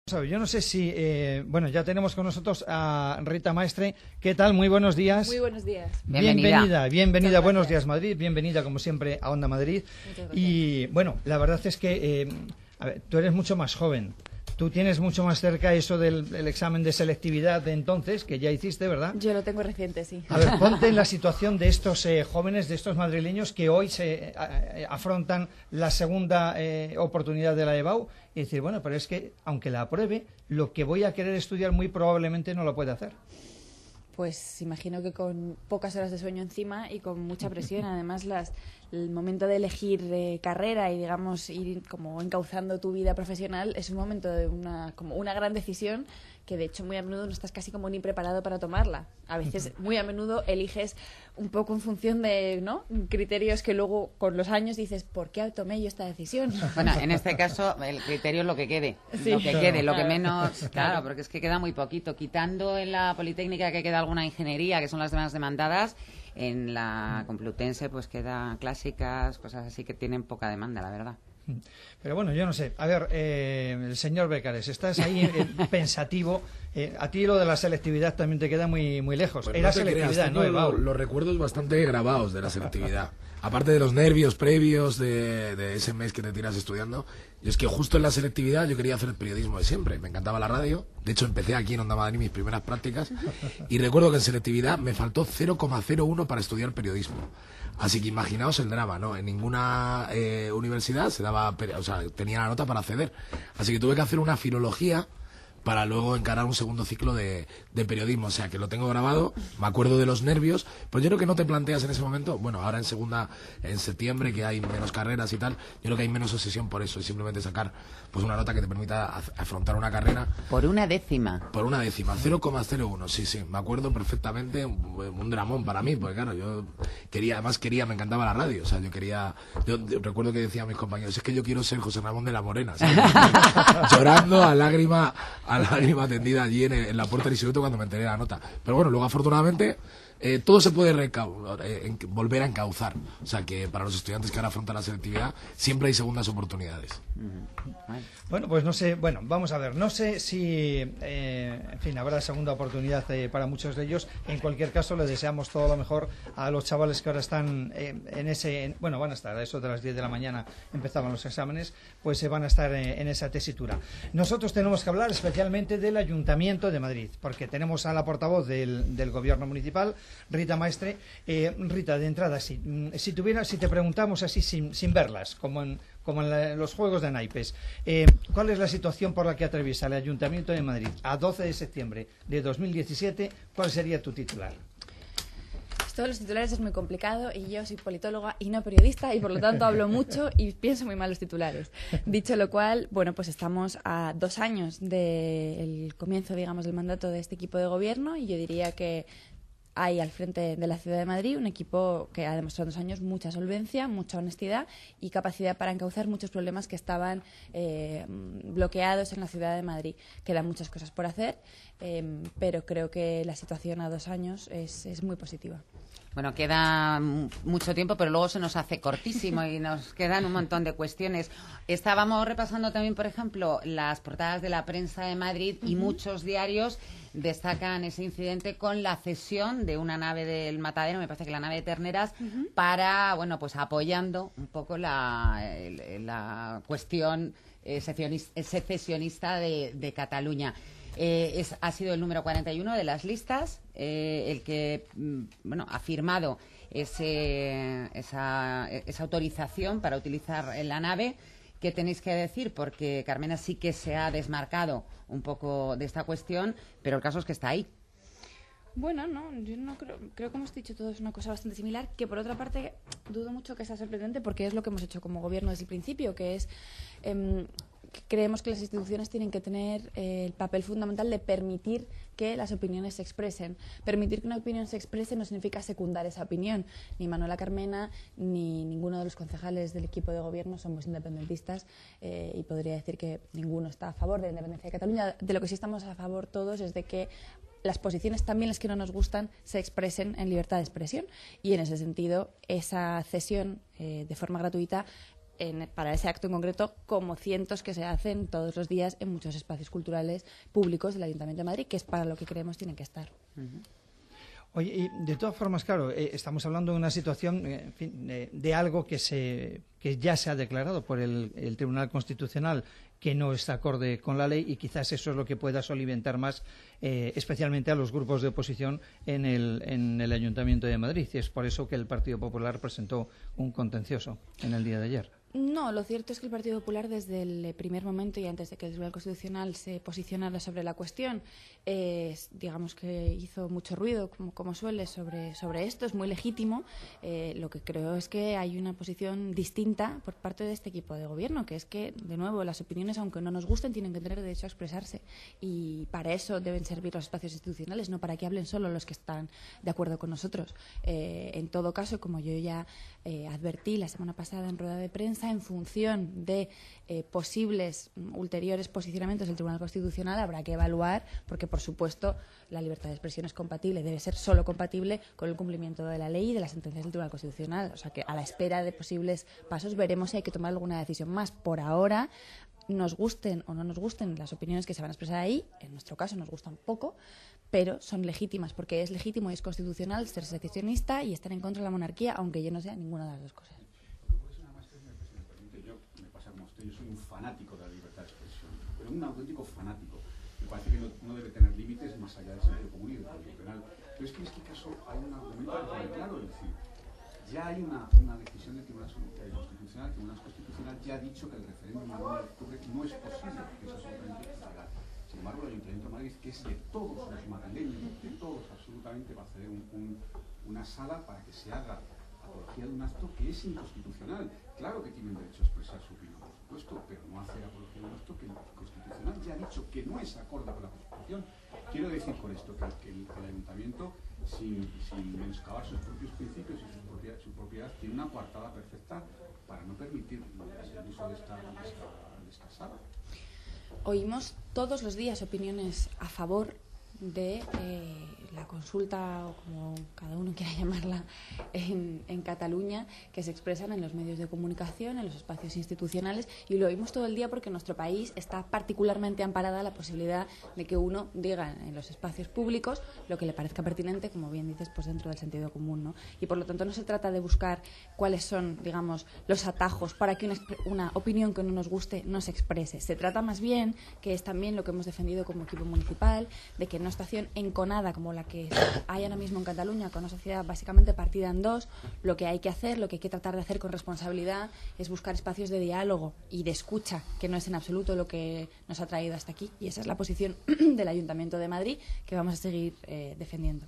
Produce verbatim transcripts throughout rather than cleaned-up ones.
Yo no sé si, eh, bueno, ya tenemos con nosotros a Rita Maestre. ¿Qué tal? Muy buenos días. Muy buenos días. Bienvenida. Bienvenida, bienvenida. Buenos días, Madrid. Bienvenida, como siempre, a Onda Madrid. Muchas gracias. Y, bueno, la verdad es que, eh, a ver, tú eres mucho más joven. Tú tienes mucho más cerca eso del el examen de selectividad de entonces, que ya hiciste, ¿verdad? Yo lo tengo reciente, sí. A ver, ponte en la situación de estos eh, jóvenes, de estos madrileños que hoy se eh, afrontan la segunda eh, oportunidad de la EBAU y decir, bueno, pero es que, aunque la apruebe, lo que voy a querer estudiar muy probablemente no lo puede hacer. Pues imagino que con pocas horas de sueño encima y con mucha presión. Además, las, el momento de elegir eh, carrera y, digamos, ir como encauzando tu vida profesional es un momento de una, como una gran decisión que, de hecho, muy a menudo no estás casi como ni preparado para tomarla. A veces, muy a menudo, eliges un poco en función de, ¿no?, criterios que luego, con los años, dices, ¿por qué tomé yo esta decisión? Bueno, en este caso, el criterio es lo que quede. Sí. Lo que Claro. quede, lo que Claro. menos... Claro, porque es que queda muy poquito. Quitando en la Politécnica que queda alguna ingeniería, que son las demás demandadas, en la Complutense pues queda clásicas, cosas así que tienen poca demanda, la verdad. Pero bueno, yo no sé. A ver, eh, el señor Becares, estás ahí eh, pensativo. Eh, a ti lo de la selectividad también te queda muy muy lejos. Pues Era no te selectividad, creas, ¿no, tengo EBAU? lo- los recuerdos bastante grabados de la selectividad. Aparte de los nervios previos de, de ese mes que te tiras estudiando, yo es que justo en la selectividad yo quería hacer el periodismo de siempre. Me encantaba la radio. De hecho, empecé aquí en Onda Madrid mis primeras prácticas. Y recuerdo que en selectividad me faltó cero coma cero uno para estudiar periodismo. Así que imaginaos el drama, ¿no? En ninguna eh, universidad se daba, peri- o sea, tenía la nota para acceder. Así que tuve que hacer una filología para luego encarar un segundo ciclo de, de periodismo. O sea, que lo tengo grabado, me acuerdo de los nervios, pero yo creo que no te planteas en ese momento, bueno, ahora en segunda, en septiembre, que hay menos carreras y tal, yo creo que hay menos obsesión por eso, y simplemente sacar pues una nota que te permita af- afrontar una carrera Por una décima. por una décima, cero coma cero uno, sí, sí, me acuerdo perfectamente, un, un dramón para mí, porque claro, yo quería, además quería, me encantaba la radio, o sea, yo quería, yo, yo recuerdo que decía a mis compañeros, es que yo quiero ser José Ramón de la Morena, ¿sabes? Llorando a lágrima, a lágrima tendida allí en, el- en la puerta del instituto cuando me enteré de la nota. Pero bueno, luego afortunadamente eh, todo se puede recau- eh, en- volver a encauzar, o sea que para los estudiantes que ahora afrontan la selectividad siempre hay segundas oportunidades. Bueno. Bueno, pues no sé, bueno, vamos a ver, no sé si, eh, en fin, habrá segunda oportunidad eh, para muchos de ellos. En cualquier caso, les deseamos todo lo mejor a los chavales que ahora están eh, en ese, en- bueno, van a estar a eso de las diez de la mañana, empezaban los exámenes, pues se van a estar eh, en esa tesitura. Nosotros tenemos que hablar especialmente del Ayuntamiento de Madrid, porque tenemos a la portavoz del, del Gobierno Municipal, Rita Maestre. Eh, Rita, de entrada, si, mm, si tuviera, si te preguntamos así sin, sin verlas, como en como en la- los juegos de naipes. Eh, ¿Cuál es la situación por la que atraviesa el Ayuntamiento de Madrid a doce de septiembre de dos mil diecisiete? ¿Cuál sería tu titular? Esto de los titulares es muy complicado y yo soy politóloga y no periodista y por lo tanto hablo mucho y pienso muy mal los titulares. Dicho lo cual, bueno, pues estamos a dos años del comienzo, digamos, del mandato de este equipo de gobierno y yo diría que hay al frente de la ciudad de Madrid un equipo que ha demostrado en dos años mucha solvencia, mucha honestidad y capacidad para encauzar muchos problemas que estaban eh, bloqueados en la ciudad de Madrid. Quedan muchas cosas por hacer, eh, pero creo que la situación a dos años es, es muy positiva. Bueno, queda m- mucho tiempo, pero luego se nos hace cortísimo y nos quedan un montón de cuestiones. Estábamos repasando también, por ejemplo, las portadas de la prensa de Madrid y muchos diarios destacan ese incidente con la cesión de una nave del Matadero, me parece que la nave de Terneras, para, bueno, pues apoyando un poco la, el- la cuestión eh, secesionis- secesionista de, de Cataluña. Eh, es, ha sido el número cuarenta y uno de las listas, eh, el que mm, bueno, ha firmado ese, esa, esa autorización para utilizar la nave. ¿Qué tenéis que decir? Porque Carmena sí que se ha desmarcado un poco de esta cuestión, pero el caso es que está ahí. Bueno, no, yo no creo, creo que hemos dicho todos una cosa bastante similar, que por otra parte dudo mucho que sea sorprendente porque es lo que hemos hecho como gobierno desde el principio, que es em, que creemos que las instituciones tienen que tener eh, el papel fundamental de permitir que las opiniones se expresen. Permitir que una opinión se exprese no significa secundar esa opinión. Ni Manuela Carmena ni ninguno de los concejales del equipo de gobierno somos independentistas eh, y podría decir que ninguno está a favor de la independencia de Cataluña. De lo que sí estamos a favor todos es de que las posiciones, también las que no nos gustan, se expresen en libertad de expresión y en ese sentido esa cesión eh, de forma gratuita en, para ese acto en concreto, como cientos que se hacen todos los días en muchos espacios culturales públicos del Ayuntamiento de Madrid, que es para lo que creemos tienen que estar. Uh-huh. Oye, y de todas formas, claro, eh, estamos hablando de una situación, eh, en fin, eh, de algo que se que ya se ha declarado por el, el Tribunal Constitucional que no está acorde con la ley, y quizás eso es lo que pueda soliviantar más, eh, especialmente a los grupos de oposición en el, en el Ayuntamiento de Madrid. Y es por eso que el Partido Popular presentó un contencioso en el día de ayer. No, lo cierto es que el Partido Popular, desde el primer momento y antes de que el Tribunal Constitucional se posicionara sobre la cuestión, eh, digamos que hizo mucho ruido, como, como suele, sobre, sobre esto. Es muy legítimo. Eh, lo que creo es que hay una posición distinta por parte de este equipo de gobierno, que es que, de nuevo, las opiniones, aunque no nos gusten, tienen que tener derecho a expresarse. Y para eso deben servir los espacios institucionales, no para que hablen solo los que están de acuerdo con nosotros. Eh, en todo caso, como yo ya eh, advertí la semana pasada en rueda de prensa, en función de eh, posibles ulteriores posicionamientos del Tribunal Constitucional habrá que evaluar, porque por supuesto la libertad de expresión es compatible, debe ser solo compatible con el cumplimiento de la ley y de las sentencias del Tribunal Constitucional. O sea que a la espera de posibles pasos veremos si hay que tomar alguna decisión más. Por ahora, nos gusten o no nos gusten las opiniones que se van a expresar ahí, en nuestro caso nos gustan poco, pero son legítimas, porque es legítimo y es constitucional ser secesionista y estar en contra de la monarquía, aunque yo no sea ninguna de las dos cosas. Yo soy un fanático de la libertad de expresión, pero un auténtico fanático. Me parece que no, no debe tener límites más allá del sentido común y del Código Penal. Pero es que en este caso hay un argumento muy claro, es decir, ya hay una, una decisión del Tribunal Constitucional, el Tribunal Constitucional ya ha dicho que el referéndum del nueve de octubre no es posible, que es absolutamente ilegal. Sin embargo, el Ayuntamiento de Madrid, que es de todos los madrileños, de todos absolutamente, va a ceder un, un, una sala para que se haga apología de un acto que es inconstitucional. Claro que tienen derecho a expresar su opinión, por supuesto, pero no hacer apología de un acto que el Constitucional ya ha dicho que no es acorde con la Constitución. Quiero decir con esto que, que, el, que el Ayuntamiento, sin, sin menoscabar sus propios principios y sus propiedades, su propiedad, tiene una coartada perfecta para no permitir el uso de esta, de esta, de esta sala. Oímos todos los días opiniones a favor de eh, la consulta, o como cada uno quiera llamarla, en, en Cataluña, que se expresan en los medios de comunicación, en los espacios institucionales, y lo oímos todo el día porque en nuestro país está particularmente amparada la posibilidad de que uno diga en los espacios públicos lo que le parezca pertinente, como bien dices, pues dentro del sentido común, ¿no? Y por lo tanto no se trata de buscar cuáles son, digamos, los atajos para que una, una opinión que no nos guste no se exprese. Se trata más bien, que es también lo que hemos defendido como equipo municipal, de que en una situación enconada como la que hay ahora mismo en Cataluña, con una sociedad básicamente partida en dos, lo que hay que hacer, lo que hay que tratar de hacer con responsabilidad es buscar espacios de diálogo y de escucha, que no es en absoluto lo que nos ha traído hasta aquí. Y esa es la posición del Ayuntamiento de Madrid que vamos a seguir eh, defendiendo.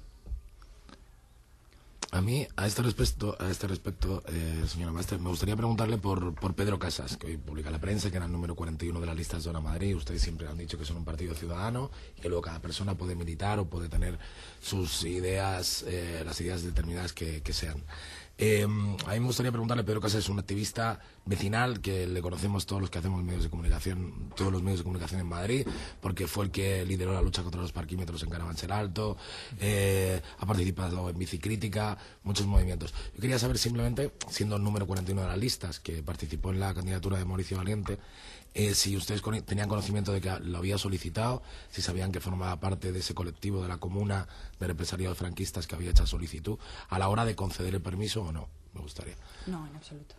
A mí, a este respecto, a este respecto eh, señora Maestre, me gustaría preguntarle por, por Pedro Casas, que hoy publica la prensa, que era el número cuarenta y uno de las listas de Zona Madrid. Ustedes siempre han dicho que son un partido ciudadano y que luego cada persona puede militar o puede tener sus ideas, eh, las ideas determinadas que, que sean. Eh, a mí me gustaría preguntarle, Pedro Casas es un activista vecinal que le conocemos todos los que hacemos medios de comunicación, todos los medios de comunicación en Madrid, porque fue el que lideró la lucha contra los parquímetros en Carabanchel Alto, eh, ha participado en Bicicrítica, muchos movimientos. Yo quería saber simplemente, siendo el número cuarenta y uno de las listas, que participó en la candidatura de Mauricio Valiente, eh, si ustedes con, tenían conocimiento de que lo había solicitado, si sabían que formaba parte de ese colectivo de la comuna de represaliados franquistas que había hecho solicitud, a la hora de conceder el permiso o no, me gustaría. No, en absoluto.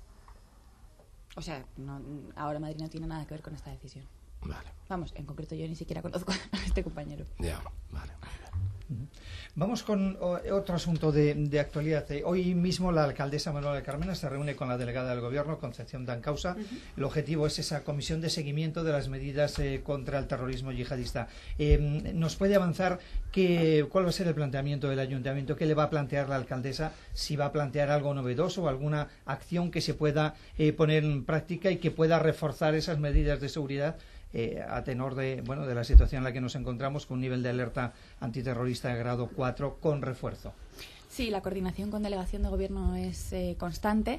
O sea, no, ahora Madrid no tiene nada que ver con esta decisión. Vale. Vamos, en concreto yo ni siquiera conozco a este compañero. Ya, vale, muy bien. Vamos con otro asunto de, de actualidad. Hoy mismo la alcaldesa Manuela Carmena se reúne con la delegada del Gobierno, Concepción Dancausa. Uh-huh. El objetivo es esa comisión de seguimiento de las medidas eh, contra el terrorismo yihadista. Eh, ¿Nos puede avanzar que, cuál va a ser el planteamiento del Ayuntamiento? ¿Qué le va a plantear la alcaldesa? Si va a plantear algo novedoso o alguna acción que se pueda eh, poner en práctica y que pueda reforzar esas medidas de seguridad Eh, a tenor de bueno de la situación en la que nos encontramos, con un nivel de alerta antiterrorista de grado cuatro con refuerzo. Sí, la coordinación con delegación de gobierno es eh, constante.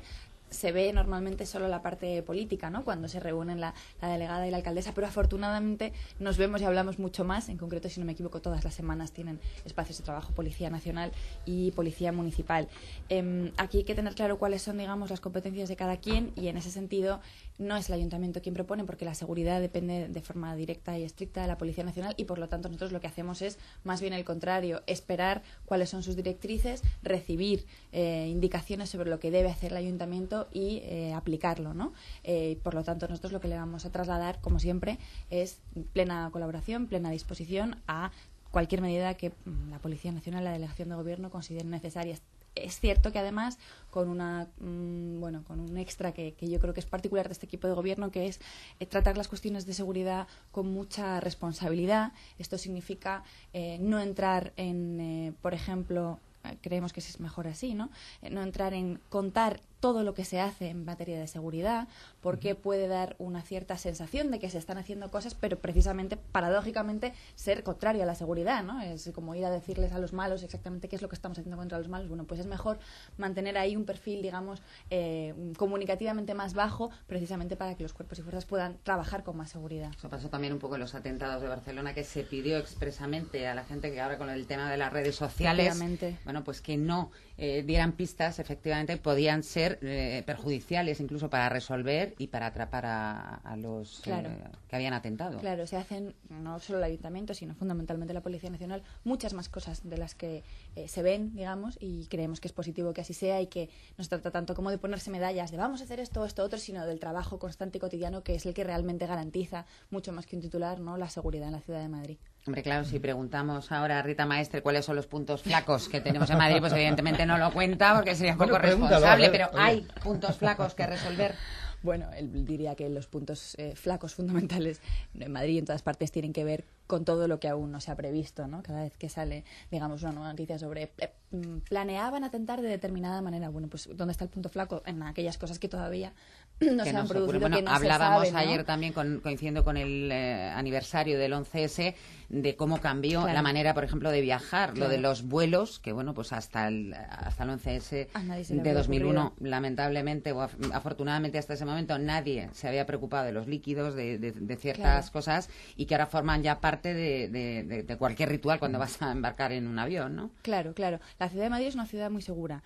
se ve normalmente solo la parte política, ¿no? Cuando se reúnen la, la delegada y la alcaldesa, pero afortunadamente nos vemos y hablamos mucho más. En concreto, si no me equivoco, todas las semanas tienen espacios de trabajo Policía Nacional y Policía Municipal. Eh, aquí hay que tener claro cuáles son, digamos, las competencias de cada quien, y en ese sentido no es el Ayuntamiento quien propone, porque la seguridad depende de forma directa y estricta de la Policía Nacional, y por lo tanto nosotros lo que hacemos es más bien el contrario, esperar cuáles son sus directrices, recibir eh, indicaciones sobre lo que debe hacer el Ayuntamiento y eh, aplicarlo, ¿no? Eh, por lo tanto, nosotros lo que le vamos a trasladar, como siempre, es plena colaboración, plena disposición a cualquier medida que la Policía Nacional, la Delegación de Gobierno considere necesaria. Es cierto que además con una mmm, bueno con un extra que, que yo creo que es particular de este equipo de gobierno, que es eh, tratar las cuestiones de seguridad con mucha responsabilidad. Esto significa eh, no entrar en, eh, por ejemplo, eh, creemos que es mejor así, ¿no? Eh, no entrar en contar todo lo que se hace en materia de seguridad, porque puede dar una cierta sensación de que se están haciendo cosas, pero precisamente, paradójicamente, ser contrario a la seguridad, ¿no? Es como ir a decirles a los malos exactamente qué es lo que estamos haciendo contra los malos. Bueno, pues es mejor mantener ahí un perfil, digamos, eh, comunicativamente más bajo, precisamente para que los cuerpos y fuerzas puedan trabajar con más seguridad. Eso pasó también un poco en los atentados de Barcelona, que se pidió expresamente a la gente que ahora con el tema de las redes sociales, bueno, pues que no eh, dieran pistas, efectivamente, podían ser Eh, perjudiciales incluso para resolver y para atrapar a, a los claro. eh, que habían atentado. Claro, se hacen no solo el Ayuntamiento, sino fundamentalmente la Policía Nacional, muchas más cosas de las que eh, se ven, digamos, y creemos que es positivo que así sea, y que no se trata tanto como de ponerse medallas de vamos a hacer esto, esto, otro, sino del trabajo constante y cotidiano, que es el que realmente garantiza, mucho más que un titular, ¿no?, la seguridad en la ciudad de Madrid. Hombre, claro, si preguntamos ahora a Rita Maestre cuáles son los puntos flacos que tenemos en Madrid, pues evidentemente no lo cuenta porque sería un poco bueno, responsable, ver, pero oye. Hay puntos flacos que resolver. Bueno, él diría que los puntos eh, flacos fundamentales en Madrid y en todas partes tienen que ver con todo lo que aún no se ha previsto, ¿no? Cada vez que sale, digamos, una nueva noticia sobre eh, planeaban atentar de determinada manera, bueno, pues ¿dónde está el punto flaco? En aquellas cosas que todavía no que se han producido, bueno, que no hablábamos se sabe, ¿no? Ayer también, con, coincidiendo con el eh, aniversario del once ese, de cómo cambió claro. la manera, por ejemplo, de viajar, claro. lo de los vuelos, que bueno, pues hasta el, hasta el once ese de dos mil uno, ocurrido. Lamentablemente, o af afortunadamente hasta ese momento, nadie se había preocupado de los líquidos, de, de, de ciertas claro. cosas, y que ahora forman ya parte de, de, de, de cualquier ritual cuando vas a embarcar en un avión, ¿no? Claro, claro. La ciudad de Madrid es una ciudad muy segura.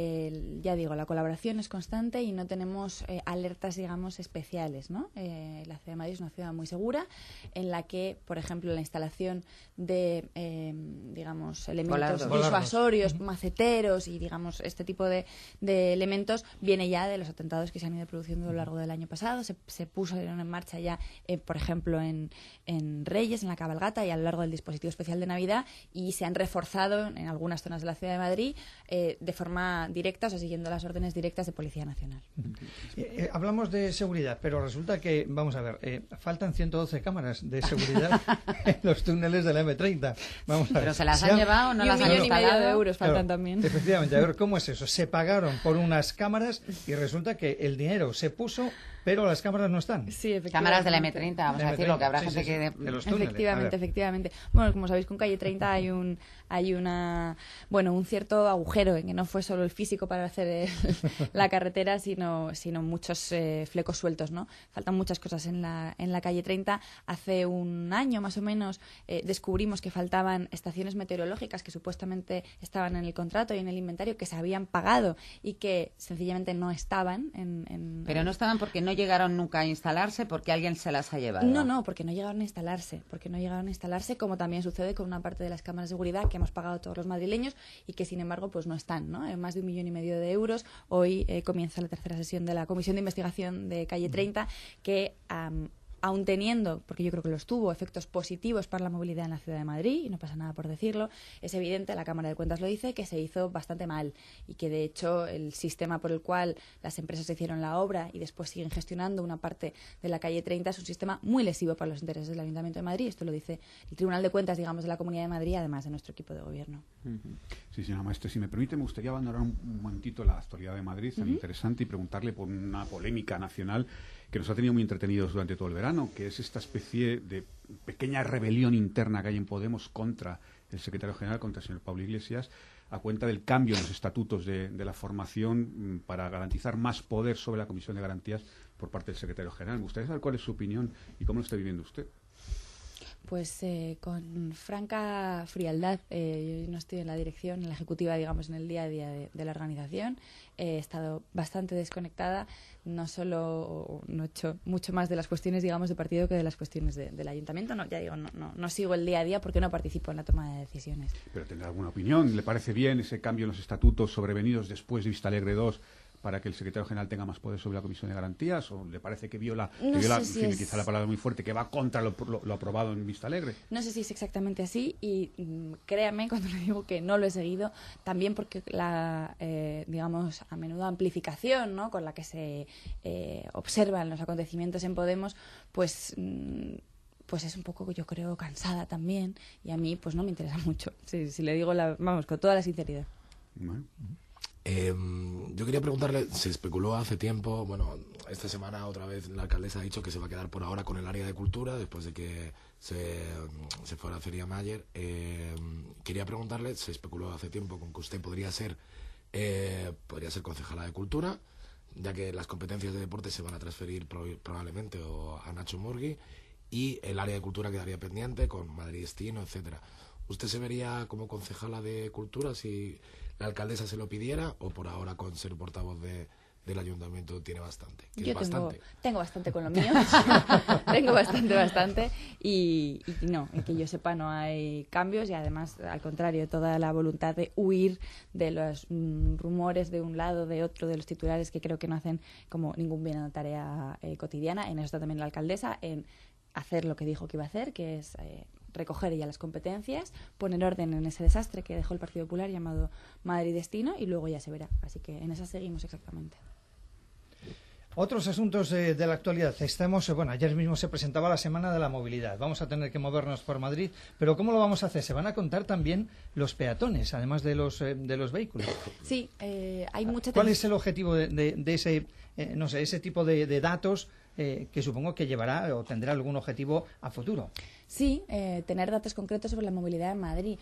Eh, ya digo, la colaboración es constante y no tenemos eh, alertas, digamos, especiales, ¿no? Eh, la ciudad de Madrid es una ciudad muy segura, en la que, por ejemplo, la instalación de, eh, digamos, elementos Volardos. disuasorios, uh-huh. maceteros y, digamos, este tipo de, de elementos viene ya de los atentados que se han ido produciendo a lo largo del año pasado. Se, se pusieron en marcha ya, eh, por ejemplo, en, en Reyes, en la cabalgata y a lo largo del dispositivo especial de Navidad, y se han reforzado en algunas zonas de la ciudad de Madrid eh, de forma directa, o sea, siguiendo las órdenes directas de Policía Nacional. Eh, eh, hablamos de seguridad, pero resulta que, vamos a ver, eh, faltan ciento doce cámaras de seguridad en los túneles de la eme treinta. Vamos a ver. ¿Pero se las se han han llevado o no y las han instalado? Un millón y medio de euros faltan claro, también. Efectivamente, a ver, ¿cómo es eso? Se pagaron por unas cámaras y resulta que el dinero se puso, pero las cámaras no están. Sí, efectivamente. Cámaras de la eme treinta, vamos a decirlo, que habrá sí, gente sí, que... de, de los túneles. Efectivamente, efectivamente. Bueno, como sabéis, con Calle treinta hay un hay una bueno un cierto agujero en que no fue solo el físico para hacer el, la carretera, sino sino muchos eh, flecos sueltos, ¿no? Faltan muchas cosas en la en la Calle treinta. Hace un año más o menos eh, descubrimos que faltaban estaciones meteorológicas que supuestamente estaban en el contrato y en el inventario, que se habían pagado y que sencillamente no estaban en, en Pero no estaban porque no llegaron nunca a instalarse, porque alguien se las ha llevado. No, no, porque no llegaron a instalarse, porque no llegaron a instalarse, como también sucede con una parte de las cámaras de seguridad que hemos pagado todos los madrileños y que sin embargo pues no están, ¿no? En más de un millón y medio de euros. Hoy eh, comienza la tercera sesión de la Comisión de Investigación de Calle treinta, que um, aun teniendo, porque yo creo que los tuvo, efectos positivos para la movilidad en la ciudad de Madrid, y no pasa nada por decirlo, es evidente, la Cámara de Cuentas lo dice, que se hizo bastante mal y que de hecho el sistema por el cual las empresas hicieron la obra y después siguen gestionando una parte de la Calle treinta es un sistema muy lesivo para los intereses del Ayuntamiento de Madrid. Esto lo dice el Tribunal de Cuentas, digamos, de la Comunidad de Madrid, además de nuestro equipo de gobierno. Sí, señora Maestre, si me permite, me gustaría abandonar un momentito la actualidad de Madrid, tan uh-huh. interesante, y preguntarle por una polémica nacional que nos ha tenido muy entretenidos durante todo el verano, que es esta especie de pequeña rebelión interna que hay en Podemos contra el secretario general contra el señor Pablo Iglesias a cuenta del cambio en los estatutos de, de la formación mm, para garantizar más poder sobre la Comisión de Garantías por parte del secretario general. Me gustaría saber cuál es su opinión y cómo lo está viviendo usted. Pues eh, con franca frialdad. Eh, yo no estoy en la dirección, en la ejecutiva, digamos, en el día a día de, de la organización. Eh, he estado bastante desconectada, no solo, no he hecho mucho más de las cuestiones, digamos, de partido que de las cuestiones de, del ayuntamiento. No, ya digo, no, no, no sigo el día a día porque no participo en la toma de decisiones. Pero tendrá alguna opinión. ¿Le parece bien ese cambio en los estatutos sobrevenidos después de Vistalegre dos para que el secretario general tenga más poder sobre la Comisión de Garantías? ¿O le parece que viola, No que viola sé en si fin, es... quizá la palabra muy fuerte, que va contra lo, lo, lo aprobado en Vistalegre? No sé si es exactamente así y mm, créame cuando le digo que no lo he seguido, también porque la, eh, digamos, a menudo amplificación, ¿no?, con la que se eh, observan los acontecimientos en Podemos, pues... Mm, pues es un poco, yo creo, cansada también y a mí pues no me interesa mucho, si, si le digo, la, vamos, con toda la sinceridad. Bueno. Eh, yo quería preguntarle, se especuló hace tiempo, bueno, esta semana otra vez la alcaldesa ha dicho que se va a quedar por ahora con el área de cultura después de que se, se fuera a Feria Mayer. Eh, quería preguntarle, se especuló hace tiempo con que usted podría ser, eh, podría ser concejala de cultura, ya que las competencias de deporte se van a transferir pro, probablemente o a Nacho Murgui y el área de cultura quedaría pendiente con Madrid Destino, etcétera. ¿Usted se vería como concejala de cultura si la alcaldesa se lo pidiera o por ahora con ser portavoz de, del ayuntamiento tiene bastante? Que Yo es tengo bastante. tengo bastante con lo mío. Tengo bastante, bastante. Y, y no, y que yo sepa no hay cambios y además, al contrario, toda la voluntad de huir de los mm, rumores de un lado, de otro, de los titulares que creo que no hacen como ningún bien a la tarea eh, cotidiana. En eso está también la alcaldesa, en hacer lo que dijo que iba a hacer, que es eh, recoger ya las competencias, poner orden en ese desastre que dejó el Partido Popular llamado Madrid Destino y luego ya se verá. Así que en esa seguimos exactamente. Otros asuntos eh, de la actualidad. Estamos, eh, bueno, ayer mismo se presentaba la Semana de la Movilidad. Vamos a tener que movernos por Madrid, pero ¿cómo lo vamos a hacer? Se van a contar también los peatones, además de los eh, de los vehículos. Sí, eh, hay mucha... ¿Cuál es el objetivo de, de, de ese, eh, no sé, ese tipo de, de datos eh, que supongo que llevará o tendrá algún objetivo a futuro? Sí, eh, tener datos concretos sobre la movilidad en Madrid.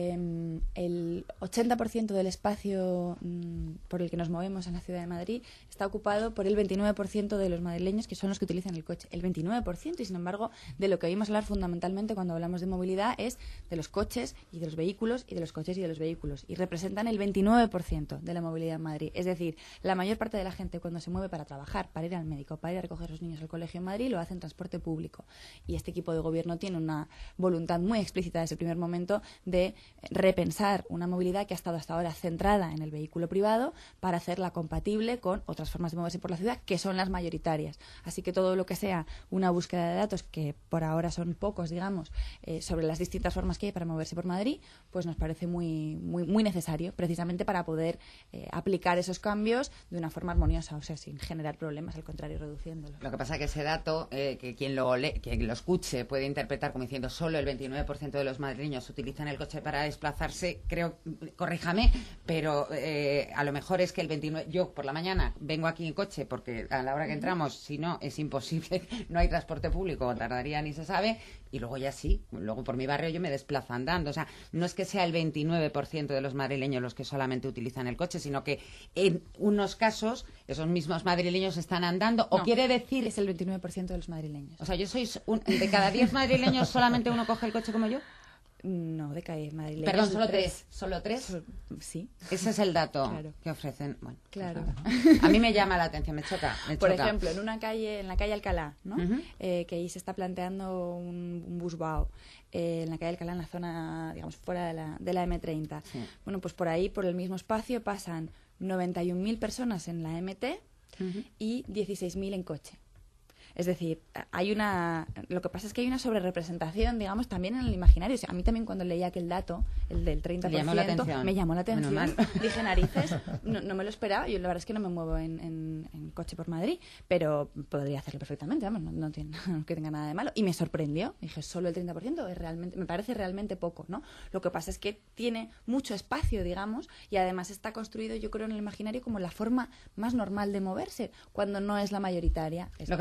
Eh, el ochenta por ciento del espacio mm, por el que nos movemos en la ciudad de Madrid está ocupado por el veintinueve por ciento de los madrileños, que son los que utilizan el coche. El veintinueve por ciento, y sin embargo, de lo que oímos hablar fundamentalmente cuando hablamos de movilidad es de los coches y de los vehículos y de los coches y de los vehículos. Y representan el veintinueve por ciento de la movilidad en Madrid. Es decir, la mayor parte de la gente cuando se mueve para trabajar, para ir al médico, para ir a recoger a los niños al colegio en Madrid, lo hace en transporte público. Y este equipo de gobierno tiene tiene una voluntad muy explícita desde el primer momento de repensar una movilidad que ha estado hasta ahora centrada en el vehículo privado para hacerla compatible con otras formas de moverse por la ciudad, que son las mayoritarias. Así que todo lo que sea una búsqueda de datos, que por ahora son pocos, digamos, eh, sobre las distintas formas que hay para moverse por Madrid, pues nos parece muy, muy, muy necesario, precisamente para poder eh, aplicar esos cambios de una forma armoniosa, o sea, sin generar problemas, al contrario, reduciéndolos. Lo que pasa es que ese dato, eh, que quien lo lee, quien lo escuche puede interpretar como diciendo solo el veintinueve por ciento de los madrileños utilizan el coche para desplazarse, creo, corríjame, pero eh, a lo mejor es que el veintinueve, yo por la mañana vengo aquí en coche porque a la hora que entramos, si no, es imposible, no hay transporte público, tardaría ni se sabe, y luego ya sí, luego por mi barrio yo me desplazo andando, o sea, no es que sea el veintinueve por ciento de los madrileños los que solamente utilizan el coche, sino que en unos casos esos mismos madrileños están andando, o no, quiere decir... Es el veintinueve por ciento de los madrileños. O sea, yo soy un, de cada diez madrileños solamente uno coge el coche como yo. No, de cada diez madrileños. Perdón, solo tres. ¿Solo tres? So, sí. Ese es el dato Claro. que ofrecen. Bueno, Claro. Pues a mí me llama la atención, me choca. Me Por choca. ejemplo, en una calle, en la calle Alcalá, ¿no? Uh-huh. eh, que ahí se está planteando un, un busbao, eh, en la calle Alcalá, en la zona, digamos, fuera de la, de la eme treinta. Sí. Bueno, pues por ahí, por el mismo espacio, pasan noventa y un mil personas en la eme te Uh-huh. y dieciséis mil en coche. Es decir, hay una... Lo que pasa es que hay una sobrerepresentación, digamos, también en el imaginario. O sea, a mí también cuando leía aquel dato, el del treinta por ciento, Le llamó la atención. me llamó la atención. Menos mal. Dije, narices, no, no me lo esperaba. Yo la verdad es que no me muevo en, en, en coche por Madrid, pero podría hacerlo perfectamente, vamos, no, no tiene no que tenga nada de malo. Y me sorprendió. Dije, solo el treinta por ciento es realmente, me parece realmente poco, ¿no? Lo que pasa es que tiene mucho espacio, digamos, y además está construido, yo creo, en el imaginario como la forma más normal de moverse, cuando no es la mayoritaria. Es Lo que pasa es que los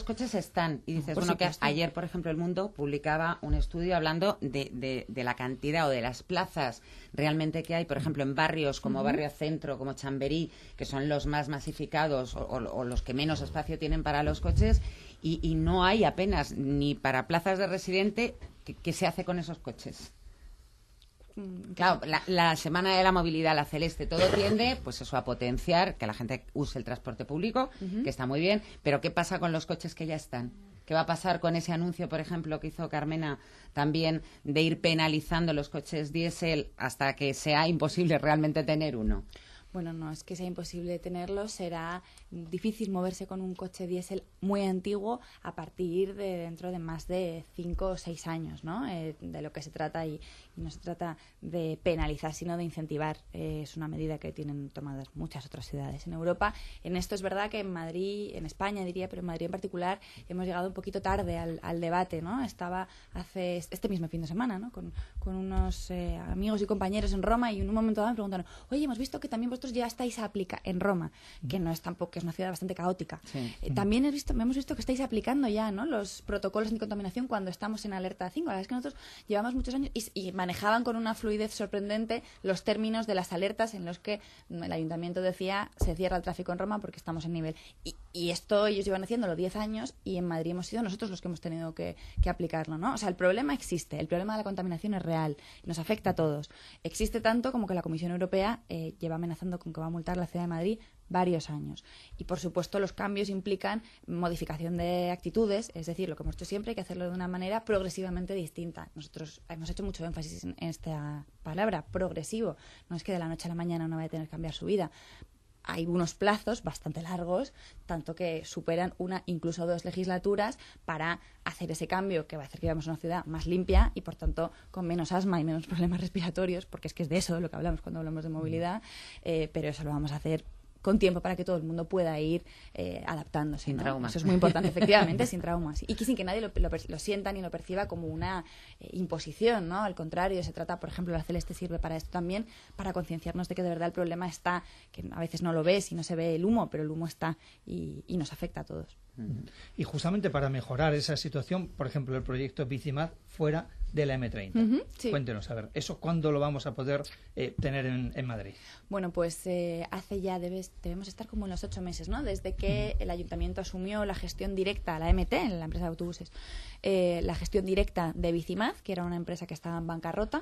coches están. Y dices, Por bueno, que supuesto. ayer, por ejemplo, El Mundo publicaba un estudio hablando de, de, de la cantidad o de las plazas realmente que hay, por ejemplo, en barrios como uh-huh. Barrio Centro, como Chamberí, que son los más masificados o, o, o los que menos espacio tienen para los coches, y, y no hay apenas ni para plazas de residente. ¿Qué, qué se hace con esos coches? Claro, la, la semana de la movilidad, la celeste, todo tiende, pues eso, a potenciar que la gente use el transporte público, uh-huh. que está muy bien, pero ¿qué pasa con los coches que ya están? ¿Qué va a pasar con ese anuncio, por ejemplo, que hizo Carmena también de ir penalizando los coches diésel hasta que sea imposible realmente tener uno? Bueno, no es que sea imposible tenerlo, será difícil moverse con un coche diésel muy antiguo a partir de dentro de más de cinco o seis años, ¿no? Eh, de lo que se trata, y, y no se trata de penalizar, sino de incentivar. Eh, es una medida que tienen tomadas muchas otras ciudades en Europa. En esto es verdad que en Madrid, en España diría, pero en Madrid en particular, hemos llegado un poquito tarde al, al debate, ¿no? Estaba hace este mismo fin de semana, ¿no? Con, con unos eh, amigos y compañeros en Roma, y en un momento dado me preguntaron, oye, hemos visto que también vosotros ya estáis aplica en Roma, que no es tampoco, que es una ciudad bastante caótica. Sí. Eh, también he visto, hemos visto que estáis aplicando ya, ¿no?, los protocolos anticontaminación cuando estamos en alerta cinco. La verdad es que nosotros llevamos muchos años y, y manejaban con una fluidez sorprendente los términos de las alertas en los que el ayuntamiento decía se cierra el tráfico en Roma porque estamos en nivel. Y, y esto ellos llevan haciéndolo diez años, y en Madrid hemos sido nosotros los que hemos tenido que, que aplicarlo, ¿no? O sea, el problema existe, el problema de la contaminación es real, nos afecta a todos. Existe tanto como que la Comisión Europea eh, lleva amenazando con que va a multar la Ciudad de Madrid varios años. Y, por supuesto, los cambios implican modificación de actitudes, es decir, lo que hemos hecho siempre, hay que hacerlo de una manera progresivamente distinta. Nosotros hemos hecho mucho énfasis en esta palabra, progresivo. No es que de la noche a la mañana uno vaya a tener que cambiar su vida. Hay unos plazos bastante largos, tanto que superan una, incluso dos legislaturas, para hacer ese cambio que va a hacer que vivamos en una ciudad más limpia y, por tanto, con menos asma y menos problemas respiratorios, porque es que es de eso de lo que hablamos cuando hablamos de movilidad, eh, pero eso lo vamos a hacer con tiempo para que todo el mundo pueda ir eh, adaptándose. Sin ¿no? traumas. Eso es muy importante, efectivamente, sin traumas. Y sin que nadie lo, lo, lo sienta ni lo perciba como una eh, imposición, ¿no? Al contrario, se trata, por ejemplo, la Celeste sirve para esto también, para concienciarnos de que de verdad el problema está, que a veces no lo ves y no se ve el humo, pero el humo está y, y nos afecta a todos. Y justamente para mejorar esa situación, por ejemplo, el proyecto Bicimad fuera de la eme treinta. Uh-huh, sí. Cuéntenos, a ver, ¿eso cuándo lo vamos a poder eh, tener en, en Madrid? Bueno, pues eh, hace ya, debes, debemos estar como en los ocho meses, ¿no? Desde que uh-huh. el ayuntamiento asumió la gestión directa, la eme te, la empresa de autobuses, eh, la gestión directa de Bicimad, que era una empresa que estaba en bancarrota,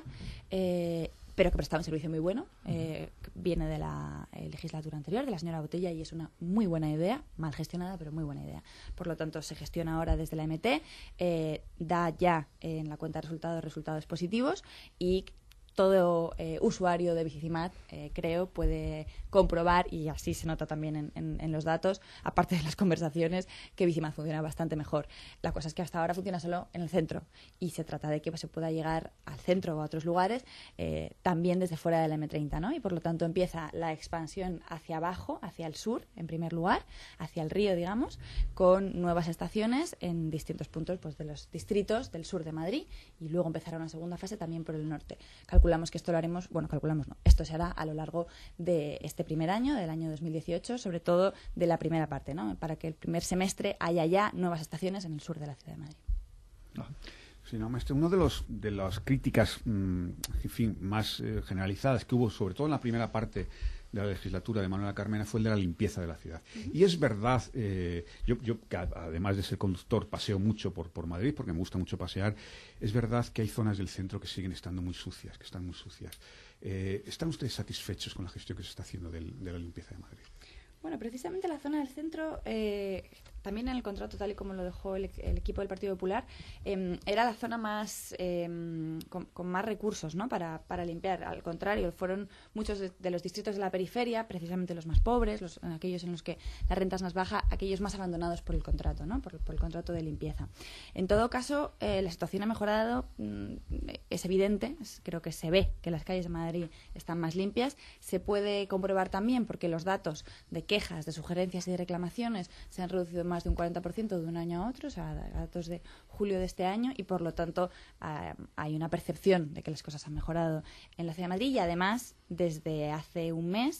eh, pero que prestaba un servicio muy bueno, eh, viene de la eh, legislatura anterior, de la señora Botella, y es una muy buena idea, mal gestionada, pero muy buena idea. Por lo tanto, se gestiona ahora desde la eme te, eh, da ya eh, en la cuenta de resultados resultados positivos, y todo eh, usuario de Bicimad, eh, creo, puede comprobar, y así se nota también en, en, en los datos, aparte de las conversaciones, que Bicimad funciona bastante mejor. La cosa es que hasta ahora funciona solo en el centro, y se trata de que pues, se pueda llegar al centro o a otros lugares eh, también desde fuera de la eme treinta, ¿no? Y por lo tanto empieza la expansión hacia abajo, hacia el sur, en primer lugar, hacia el río, digamos, con nuevas estaciones en distintos puntos pues, de los distritos del sur de Madrid, y luego empezará una segunda fase también por el norte. Calculamos que esto lo haremos, bueno, calculamos no, esto se hará a lo largo de este primer año, del año dos mil dieciocho, sobre todo de la primera parte, ¿no? Para que el primer semestre haya ya nuevas estaciones en el sur de la ciudad de Madrid. No. Sí, no, maestro, uno de los de las críticas, mmm, en fin, más eh, generalizadas que hubo, sobre todo en la primera parte de la legislatura de Manuela Carmena, fue el de la limpieza de la ciudad. Uh-huh. Y es verdad, eh, yo, yo que además de ser conductor paseo mucho por, por Madrid, porque me gusta mucho pasear, es verdad que hay zonas del centro que siguen estando muy sucias, que están muy sucias. Eh, ¿Están ustedes satisfechos con la gestión que se está haciendo del, de la limpieza de Madrid? Bueno, precisamente la zona del centro, eh, también en el contrato, tal y como lo dejó el, el equipo del Partido Popular, eh, era la zona más eh, con, con más recursos, ¿no? para, para limpiar. Al contrario, fueron muchos de, de los distritos de la periferia, precisamente los más pobres, los, aquellos en los que la renta es más baja, aquellos más abandonados por el contrato, ¿no? por, por el contrato de limpieza. En todo caso, eh, la situación ha mejorado, mm, es evidente, es, creo que se ve que las calles de Madrid están más limpias. Se puede comprobar también porque los datos de que quejas, de sugerencias y de reclamaciones se han reducido más de un cuarenta por ciento de un año a otro, o sea, datos de julio de este año, y por lo tanto uh, hay una percepción de que las cosas han mejorado en la ciudad de Madrid. Y además, desde hace un mes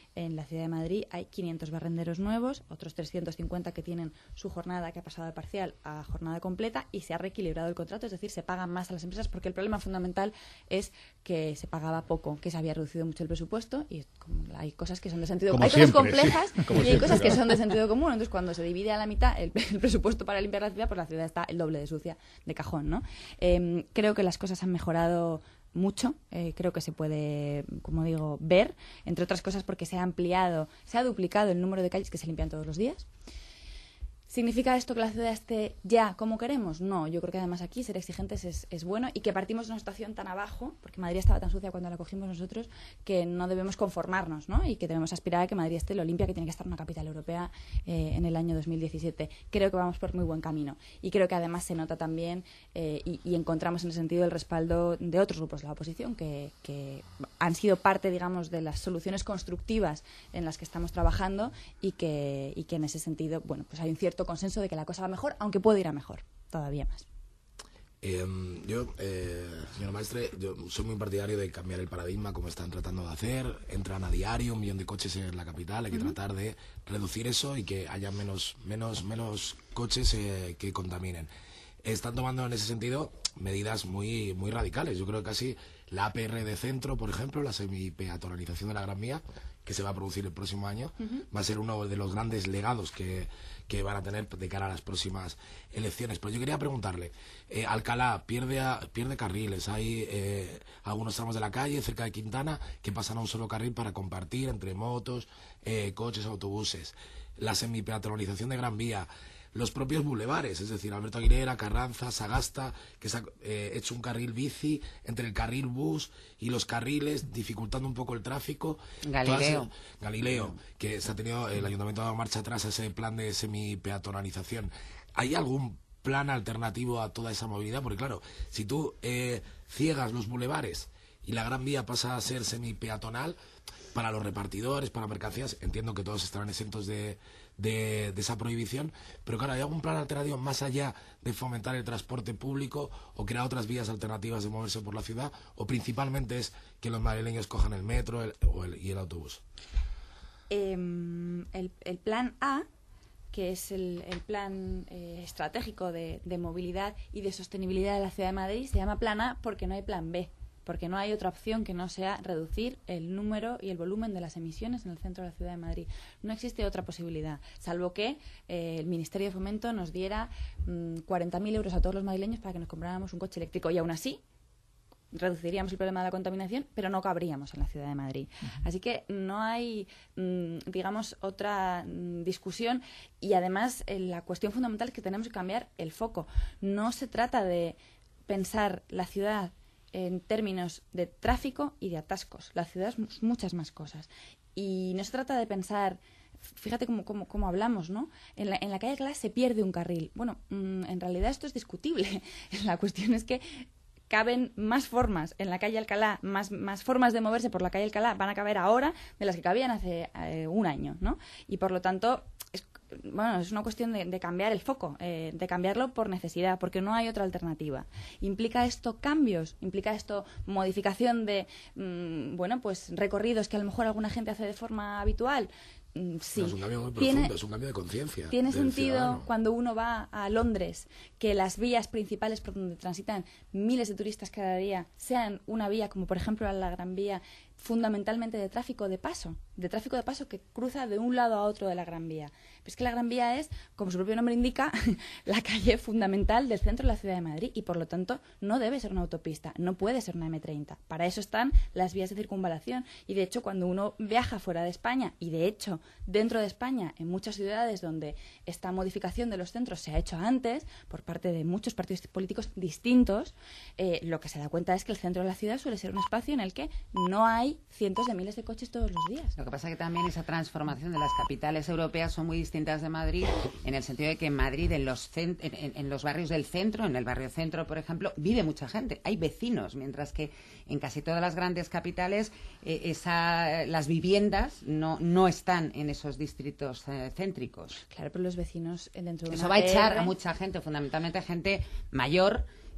en la Ciudad de Madrid hay quinientos barrenderos nuevos, otros trescientos cincuenta que tienen su jornada que ha pasado de parcial a jornada completa y se ha reequilibrado el contrato, es decir, se pagan más a las empresas porque el problema fundamental es que se pagaba poco, que se había reducido mucho el presupuesto y como hay cosas que son de sentido común. Hay siempre, cosas complejas sí. Como y hay siempre, cosas claro. que son de sentido común. Entonces, cuando se divide a la mitad el, el presupuesto para limpiar la ciudad, pues la ciudad está el doble de sucia de cajón, ¿no? Eh, creo que las cosas han mejorado mucho, eh, creo que se puede, como digo, ver, entre otras cosas porque se ha ampliado, se ha duplicado el número de calles que se limpian todos los días. ¿Significa esto que la ciudad esté ya como queremos? No, yo creo que además aquí ser exigentes es, es bueno y que partimos de una situación tan abajo, porque Madrid estaba tan sucia cuando la cogimos nosotros, que no debemos conformarnos, ¿no? Y que debemos aspirar a que Madrid esté lo limpia que tiene que estar una capital europea eh, en el año dos mil diecisiete. Creo que vamos por muy buen camino y creo que además se nota también eh, y, y encontramos en ese sentido el respaldo de otros grupos de la oposición que, que han sido parte, digamos, de las soluciones constructivas en las que estamos trabajando y que, y que en ese sentido, bueno, pues hay un cierto consenso de que la cosa va mejor, aunque puede ir a mejor, todavía más. Eh, yo, eh, señor Maestre, yo soy muy partidario de cambiar el paradigma como están tratando de hacer. Entran a diario un millón de coches en la capital, hay que uh-huh. tratar de reducir eso y que haya menos, menos, menos coches eh, que contaminen. Están tomando en ese sentido medidas muy, muy radicales. Yo creo que casi la A P R de centro, por ejemplo, la semipeatonalización de la Gran Vía, que se va a producir el próximo año, uh-huh. va a ser uno de los grandes legados que, que van a tener de cara a las próximas elecciones. Pero yo quería preguntarle, eh, Alcalá pierde, a, pierde carriles, hay eh, algunos tramos de la calle cerca de Quintana que pasan a un solo carril para compartir entre motos, eh, coches, autobuses, la semipeatonalización de Gran Vía, los propios bulevares, es decir, Alberto Aguilera, Carranza, Sagasta, que se ha eh, hecho un carril bici entre el carril bus y los carriles, dificultando un poco el tráfico. Galileo. Todas, Galileo, que se ha tenido, el Ayuntamiento ha dado marcha atrás a ese plan de semipeatonalización. ¿Hay algún plan alternativo a toda esa movilidad? Porque claro, si tú eh, ciegas los bulevares y la Gran Vía pasa a ser semipeatonal, para los repartidores, para mercancías, entiendo que todos estarán exentos de, de, de esa prohibición, pero claro, ¿hay algún plan alternativo más allá de fomentar el transporte público o crear otras vías alternativas de moverse por la ciudad? ¿O principalmente es que los madrileños cojan el metro el, o el, y el autobús? Eh, el, el plan A, que es el, el plan eh, estratégico de, de movilidad y de sostenibilidad de la Ciudad de Madrid, se llama plan A porque no hay plan B. Porque no hay otra opción que no sea reducir el número y el volumen de las emisiones en el centro de la Ciudad de Madrid. No existe otra posibilidad, salvo que eh, el Ministerio de Fomento nos diera mmm, cuarenta mil euros a todos los madrileños para que nos compráramos un coche eléctrico. Y aún así, reduciríamos el problema de la contaminación, pero no cabríamos en la Ciudad de Madrid. Uh-huh. Así que no hay, mmm, digamos, otra mmm, discusión. Y además, eh, la cuestión fundamental es que tenemos que cambiar el foco. No se trata de pensar la ciudad en términos de tráfico y de atascos. La ciudad es muchas más cosas. Y no se trata de pensar, fíjate cómo, cómo, cómo hablamos, ¿no? En la, en la calle Alcalá se pierde un carril. Bueno, mmm, en realidad esto es discutible. La cuestión es que caben más formas en la calle Alcalá, más, más formas de moverse por la calle Alcalá van a caber ahora de las que cabían hace eh, un año, ¿no? Y por lo tanto, es, bueno, es una cuestión de, de cambiar el foco, eh, de cambiarlo por necesidad, porque no hay otra alternativa. ¿Implica esto cambios? ¿Implica esto modificación de, mmm, bueno, pues recorridos que a lo mejor alguna gente hace de forma habitual? Sí. No, es un cambio muy ¿Tiene, profundo, es un cambio de conciencia. ¿Tiene sentido ciudadano. Cuando uno va a Londres que las vías principales por donde transitan miles de turistas cada día sean una vía como por ejemplo la Gran Vía, fundamentalmente de tráfico de paso, de tráfico de paso que cruza de un lado a otro de la Gran Vía? Pues que la Gran Vía es, como su propio nombre indica, la calle fundamental del centro de la Ciudad de Madrid y por lo tanto no debe ser una autopista, no puede ser una eme treinta. Para eso están las vías de circunvalación y de hecho cuando uno viaja fuera de España y de hecho dentro de España en muchas ciudades donde esta modificación de los centros se ha hecho antes por parte de muchos partidos políticos distintos, eh, lo que se da cuenta es que el centro de la ciudad suele ser un espacio en el que no hay cientos de miles de coches todos los días. Lo que pasa es que también esa transformación de las capitales europeas son muy distintas de Madrid, en el sentido de que en Madrid, en los, cent- en, en los barrios del centro, en el barrio centro, por ejemplo, vive mucha gente, hay vecinos, mientras que en casi todas las grandes capitales eh, esa, las viviendas no, no están en esos distritos eh, céntricos. Claro, pero los vecinos eh, dentro de Eso una va a echar P R... a mucha gente, fundamentalmente gente mayor,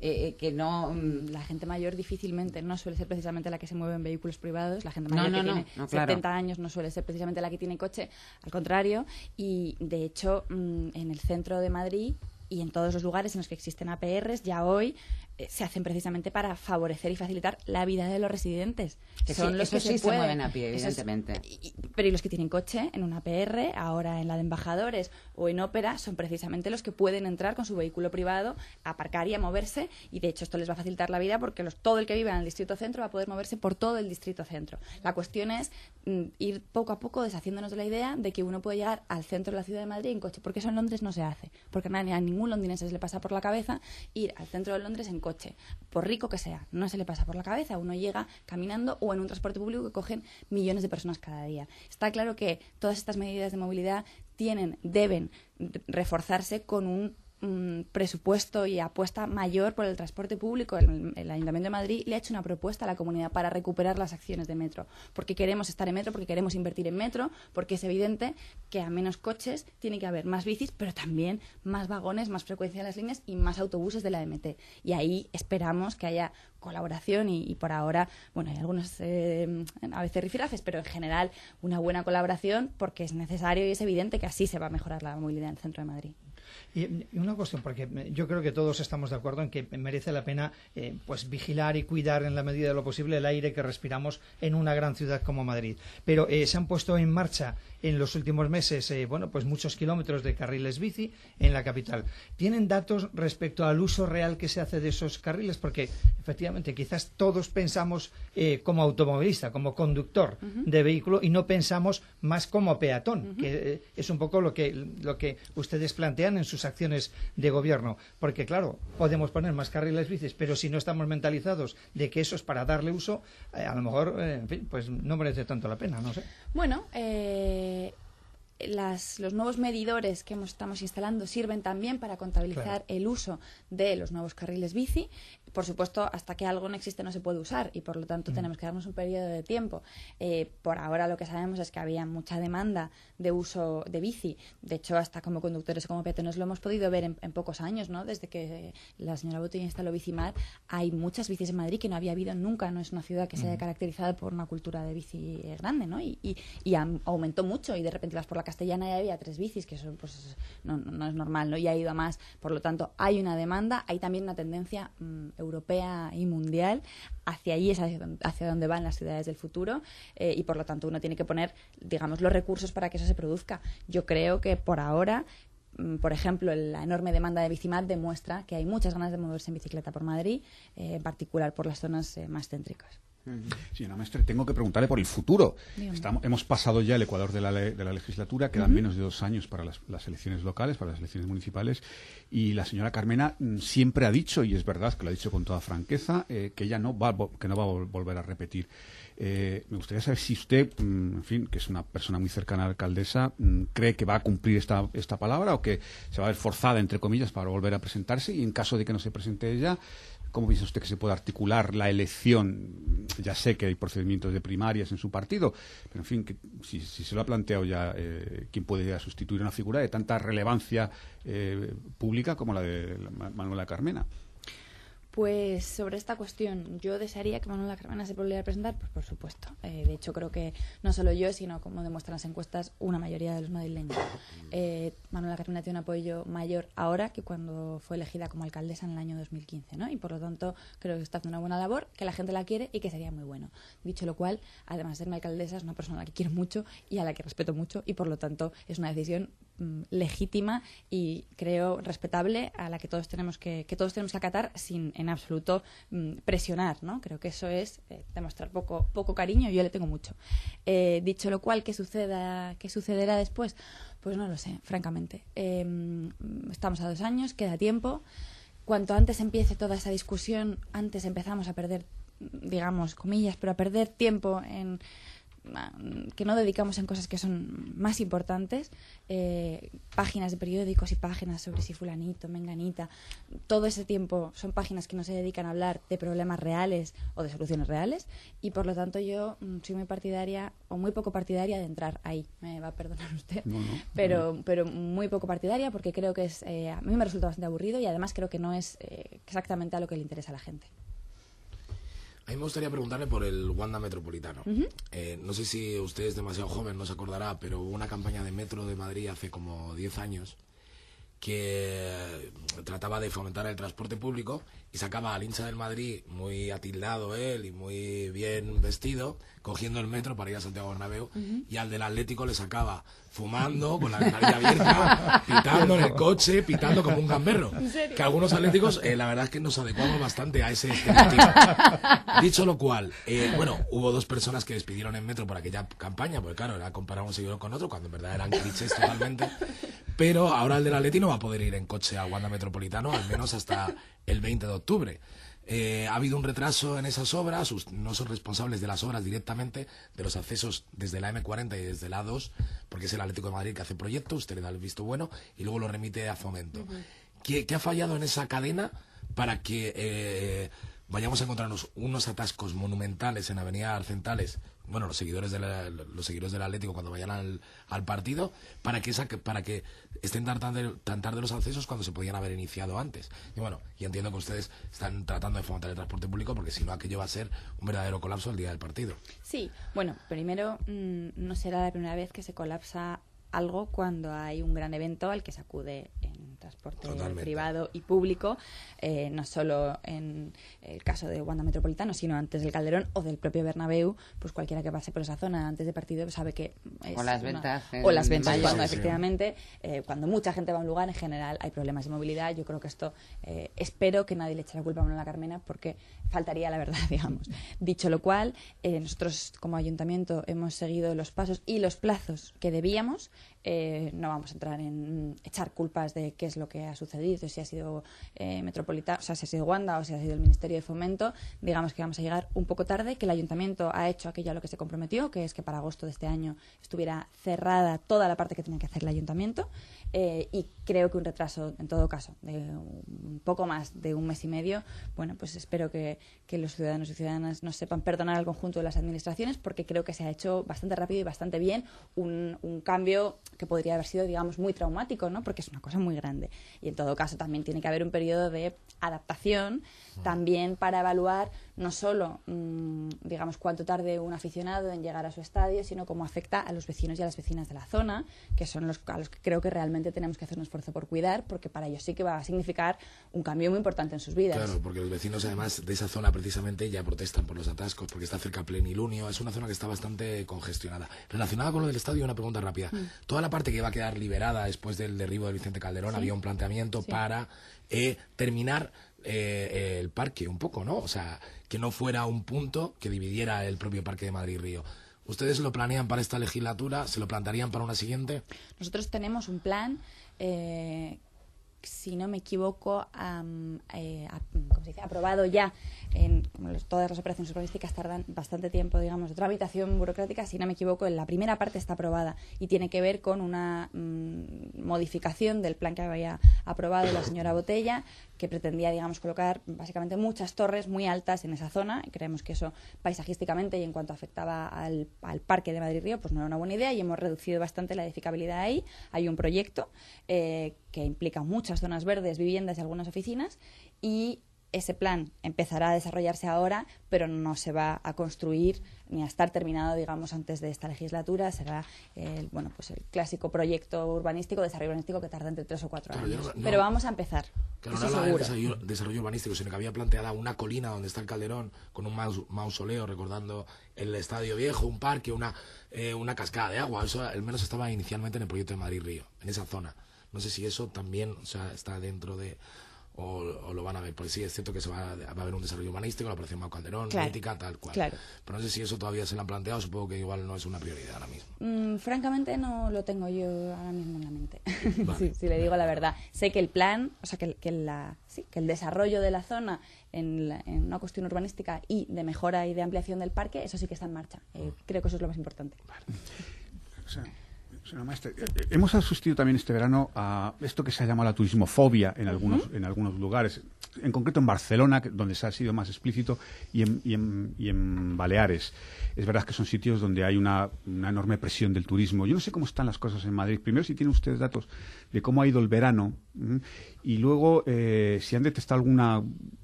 eh, que no... La gente mayor difícilmente no suele ser precisamente la que se mueve en vehículos privados. La gente mayor No, no, que no, tiene no, claro. setenta años no suele ser precisamente la que tiene coche, al contrario. Y de hecho, en el centro de Madrid y en todos los lugares en los que existen A P Rs, ya hoy eh, se hacen precisamente para favorecer y facilitar la vida de los residentes. Que Son sí, los eso que sí se, se mueven a pie, Eso es- evidentemente. y- y- pero y los que tienen coche en una A P R, ahora en la de embajadores o en ópera, son precisamente los que pueden entrar con su vehículo privado, a aparcar y a moverse, y de hecho esto les va a facilitar la vida porque los, todo el que vive en el distrito centro va a poder moverse por todo el distrito centro. La cuestión es mm, ir poco a poco deshaciéndonos de la idea de que uno puede llegar al centro de la ciudad de Madrid en coche, porque eso en Londres no se hace, porque a, nadie, a ningún londinense se le pasa por la cabeza ir al centro de Londres en coche, por rico que sea, no se le pasa por la cabeza, uno llega caminando o en un transporte público que cogen millones de personas cada día. Está claro que todas estas medidas de movilidad tienen, deben reforzarse con un mm, presupuesto y apuesta mayor por el transporte público. El, el Ayuntamiento de Madrid le ha hecho una propuesta a la comunidad para recuperar las acciones de metro, porque queremos estar en metro, porque queremos invertir en metro, porque es evidente que a menos coches tiene que haber más bicis, pero también más vagones, más frecuencia en las líneas y más autobuses de la M T. Y ahí esperamos que haya colaboración y, y por ahora, bueno, hay algunos eh, a veces rifirrafes, pero en general una buena colaboración porque es necesario y es evidente que así se va a mejorar la movilidad en el centro de Madrid. Y, y una cuestión, porque yo creo que todos estamos de acuerdo en que merece la pena eh, pues vigilar y cuidar en la medida de lo posible el aire que respiramos en una gran ciudad como Madrid. Pero eh, se han puesto en marcha en los últimos meses eh, bueno, pues muchos kilómetros de carriles bici en la capital. ¿Tienen datos respecto al uso real que se hace de esos carriles? Porque efectivamente quizás todos pensamos eh, como automovilista, como conductor uh-huh. de vehículo y no pensamos más como peatón, uh-huh. que eh, es un poco lo que, lo que ustedes plantean en sus acciones de gobierno. Porque claro, podemos poner más carriles bicis, pero si no estamos mentalizados de que eso es para darle uso, eh, a lo mejor eh, en fin, pues no merece tanto la pena, no sé. Bueno, eh... Las, los nuevos medidores que hemos, estamos instalando sirven también para contabilizar claro. el uso de los nuevos carriles bici. Por supuesto, hasta que algo no existe no se puede usar y por lo tanto mm. tenemos que darnos un periodo de tiempo. Eh, por ahora lo que sabemos es que había mucha demanda de uso de bici. De hecho, hasta como conductores o como peatones lo hemos podido ver en, en pocos años, ¿no? Desde que la señora Botella instaló Bicimar, hay muchas bicis en Madrid que no había habido nunca. No es una ciudad que mm. se haya caracterizado por una cultura de bici grande, ¿no? Y, y, y aumentó mucho y de repente vas por la Castellana y había tres bicis, que eso pues no, no, no es normal, ¿no? Y ha ido a más. Por lo tanto, hay una demanda, hay también una tendencia mmm, europea y mundial hacia ahí, es hacia, hacia donde van las ciudades del futuro eh, y por lo tanto uno tiene que poner, digamos, los recursos para que eso se produzca. Yo creo que por ahora, mmm, por ejemplo, la enorme demanda de Bicimar demuestra que hay muchas ganas de moverse en bicicleta por Madrid, eh, en particular por las zonas eh, más céntricas. Señora Mestre, tengo que preguntarle por el futuro. Estamos, hemos pasado ya el ecuador de la, le, de la legislatura, quedan uh-huh. menos de dos años para las, las elecciones locales, para las elecciones municipales, y la señora Carmena mm, siempre ha dicho, y es verdad que lo ha dicho con toda franqueza, eh, que ella no va, que no va a volver a repetir. Eh, me gustaría saber si usted, mm, en fin, que es una persona muy cercana a la alcaldesa, mm, cree que va a cumplir esta, esta palabra o que se va a ver forzada, entre comillas, para volver a presentarse, y en caso de que no se presente ella, ¿cómo piensa usted que se puede articular la elección? Ya sé que hay procedimientos de primarias en su partido, pero en fin, que, si, si se lo ha planteado ya, eh, ¿quién puede sustituir una figura de tanta relevancia eh, pública como la de Manuela Carmena? Pues sobre esta cuestión, yo desearía que Manuela Carmena se volviera a presentar, pues por supuesto. Eh, de hecho, creo que no solo yo, sino como demuestran las encuestas, una mayoría de los madrileños. Eh, Manuela Carmena tiene un apoyo mayor ahora que cuando fue elegida como alcaldesa en el año dos mil quince, ¿no? Y por lo tanto, creo que está haciendo una buena labor, que la gente la quiere y que sería muy bueno. Dicho lo cual, además de ser mi alcaldesa, es una persona a la que quiero mucho y a la que respeto mucho y por lo tanto es una decisión mm, legítima y creo respetable a la que todos tenemos que, que todos tenemos que acatar sin en absoluto mmm, presionar, ¿no? Creo que eso es eh, demostrar poco poco cariño y yo le tengo mucho. Eh, dicho lo cual, ¿qué suceda, qué sucederá después? Pues no lo sé, francamente. Eh, estamos a dos años, queda tiempo. Cuanto antes empiece toda esa discusión, antes empezamos a perder, digamos, comillas, pero a perder tiempo en que no dedicamos en cosas que son más importantes, eh, páginas de periódicos y páginas sobre si fulanito, menganita, todo ese tiempo son páginas que no se dedican a hablar de problemas reales o de soluciones reales, y por lo tanto yo mm, soy muy partidaria o muy poco partidaria de entrar ahí, me va a perdonar usted, No, no, pero, no. pero muy poco partidaria porque creo que es, eh, a mí me resulta bastante aburrido y además creo que no es eh, exactamente a lo que le interesa a la gente. A mí me gustaría preguntarle por el Wanda Metropolitano. Uh-huh. eh, no sé si usted es demasiado joven, no se acordará, pero hubo una campaña de Metro de Madrid hace como diez años que trataba de fomentar el transporte público y sacaba al hincha del Madrid, muy atildado él y muy bien vestido, cogiendo el metro para ir a Santiago Bernabéu, uh-huh. y al del Atlético le sacaba fumando, con la nariz abierta, pitando en el coche, pitando como un gamberro. Que algunos atléticos, eh, la verdad es que nos adecuamos bastante a ese estereotipo. Dicho lo cual, eh, bueno, hubo dos personas que despidieron en metro por aquella campaña, porque claro, era comparar un seguidor con otro, cuando en verdad eran clichés totalmente. Pero ahora el del Atlético no va a poder ir en coche al Wanda Metropolitano, al menos hasta el veinte de octubre. Eh, ha habido un retraso en esas obras, no son responsables de las obras directamente, de los accesos desde la eme cuarenta y desde la A dos, porque es el Atlético de Madrid que hace proyecto, usted le da el visto bueno y luego lo remite a Fomento. Uh-huh. ¿Qué, ¿Qué ha fallado en esa cadena para que eh, vayamos a encontrarnos unos atascos monumentales en Avenida Arcentales? Bueno, los seguidores de la, los seguidores del Atlético cuando vayan al, al partido, para que esa, para que estén tan tarde, tan tarde los accesos cuando se podían haber iniciado antes. Y bueno, y entiendo que ustedes están tratando de fomentar el transporte público, porque si no aquello va a ser un verdadero colapso el día del partido. Sí, bueno, primero mmm, no será la primera vez que se colapsa algo cuando hay un gran evento al que se acude en transporte Totalmente. privado y público, eh, no solo en el caso de Wanda Metropolitano, sino antes del Calderón o del propio Bernabéu, pues cualquiera que pase por esa zona antes de partido sabe que es o las una, ventas o las ventas mayo, cuando sí. efectivamente eh, cuando mucha gente va a un lugar, en general hay problemas de movilidad. Yo creo que esto eh, espero que nadie le eche la culpa a Manuela Carmena, porque faltaría la verdad, digamos. Dicho lo cual, eh, nosotros como ayuntamiento hemos seguido los pasos y los plazos que debíamos. Eh, no vamos a entrar en echar culpas de qué es lo que ha sucedido, si ha sido eh, Metropolitano, o sea, si ha sido Wanda o si ha sido el Ministerio de Fomento. Digamos que vamos a llegar un poco tarde, que el Ayuntamiento ha hecho aquello a lo que se comprometió, que es que para agosto de este año estuviera cerrada toda la parte que tenía que hacer el Ayuntamiento, eh, y creo que un retraso, en todo caso, de un poco más de un mes y medio, bueno, pues espero que, que los ciudadanos y ciudadanas nos sepan perdonar al conjunto de las administraciones, porque creo que se ha hecho bastante rápido y bastante bien un, un cambio que podría haber sido, digamos, muy traumático, ¿no? Porque es una cosa muy grande. Y en todo caso también tiene que haber un periodo de adaptación, también para evaluar no solo, mmm, digamos, cuánto tarde un aficionado en llegar a su estadio, sino cómo afecta a los vecinos y a las vecinas de la zona, que son los a los que creo que realmente tenemos que hacer un esfuerzo por cuidar, porque para ellos sí que va a significar un cambio muy importante en sus vidas. Claro, porque los vecinos además de esa zona precisamente ya protestan por los atascos, porque está cerca Plenilunio, es una zona que está bastante congestionada. Relacionada con lo del estadio, una pregunta rápida. Mm. Toda la parte que va a quedar liberada después del derribo de Vicente Calderón, ¿sí? Había un planteamiento sí. para eh, terminar eh, el parque un poco, ¿no? O sea, que no fuera un punto que dividiera el propio Parque de Madrid-Río. ¿Ustedes lo planean para esta legislatura? ¿Se lo plantearían para una siguiente? Nosotros tenemos un plan, eh, si no me equivoco, um, eh, ¿cómo se dice? aprobado ya. En, los, todas las operaciones urbanísticas tardan bastante tiempo, digamos, de tramitación burocrática. Si no me equivoco, en la primera parte está aprobada y tiene que ver con una mmm, modificación del plan que había aprobado la señora Botella, que pretendía, digamos, colocar básicamente muchas torres muy altas en esa zona, y creemos que eso paisajísticamente y en cuanto afectaba al, al Parque de Madrid-Río, pues no era una buena idea, y hemos reducido bastante la edificabilidad ahí. Hay un proyecto eh, que implica muchas zonas verdes, viviendas y algunas oficinas, y ese plan empezará a desarrollarse ahora, pero no se va a construir ni a estar terminado, digamos, antes de esta legislatura. Será el, bueno, pues el clásico proyecto urbanístico, desarrollo urbanístico, que tarda entre tres o cuatro claro, años. No, pero vamos a empezar. Claro, no habla de desarrollo, desarrollo urbanístico, sino que había planteado una colina donde está el Calderón, con un maus, mausoleo recordando el Estadio Viejo, un parque, una, eh, una cascada de agua. Eso al menos estaba inicialmente en el proyecto de Madrid-Río, en esa zona. No sé si eso también, o sea, está dentro de... o, o lo van a ver, porque sí es cierto que se va, va a haber un desarrollo humanístico, la Operación Mau Calderón, claro, ética, tal cual. Claro. Pero no sé si eso todavía se lo han planteado, supongo que igual no es una prioridad ahora mismo. Mm, francamente no lo tengo yo ahora mismo en la mente, Vale. si, si le digo la verdad. Sé que el plan, o sea, que, que, la, sí, que el desarrollo de la zona en, la, en una cuestión urbanística y de mejora y de ampliación del parque, eso sí que está en marcha. Eh, creo que eso es lo más importante. Vale. O sea, señora maestra, hemos asistido también este verano a esto que se ha llamado la turismofobia en algunos, uh-huh. en algunos lugares, en concreto en Barcelona, donde se ha sido más explícito, y en, y en, y en Baleares. Es verdad que son sitios donde hay una, una enorme presión del turismo. Yo no sé cómo están las cosas en Madrid. Primero, si tienen ustedes datos de cómo ha ido el verano, ¿eh? Y luego eh, si han detectado alguna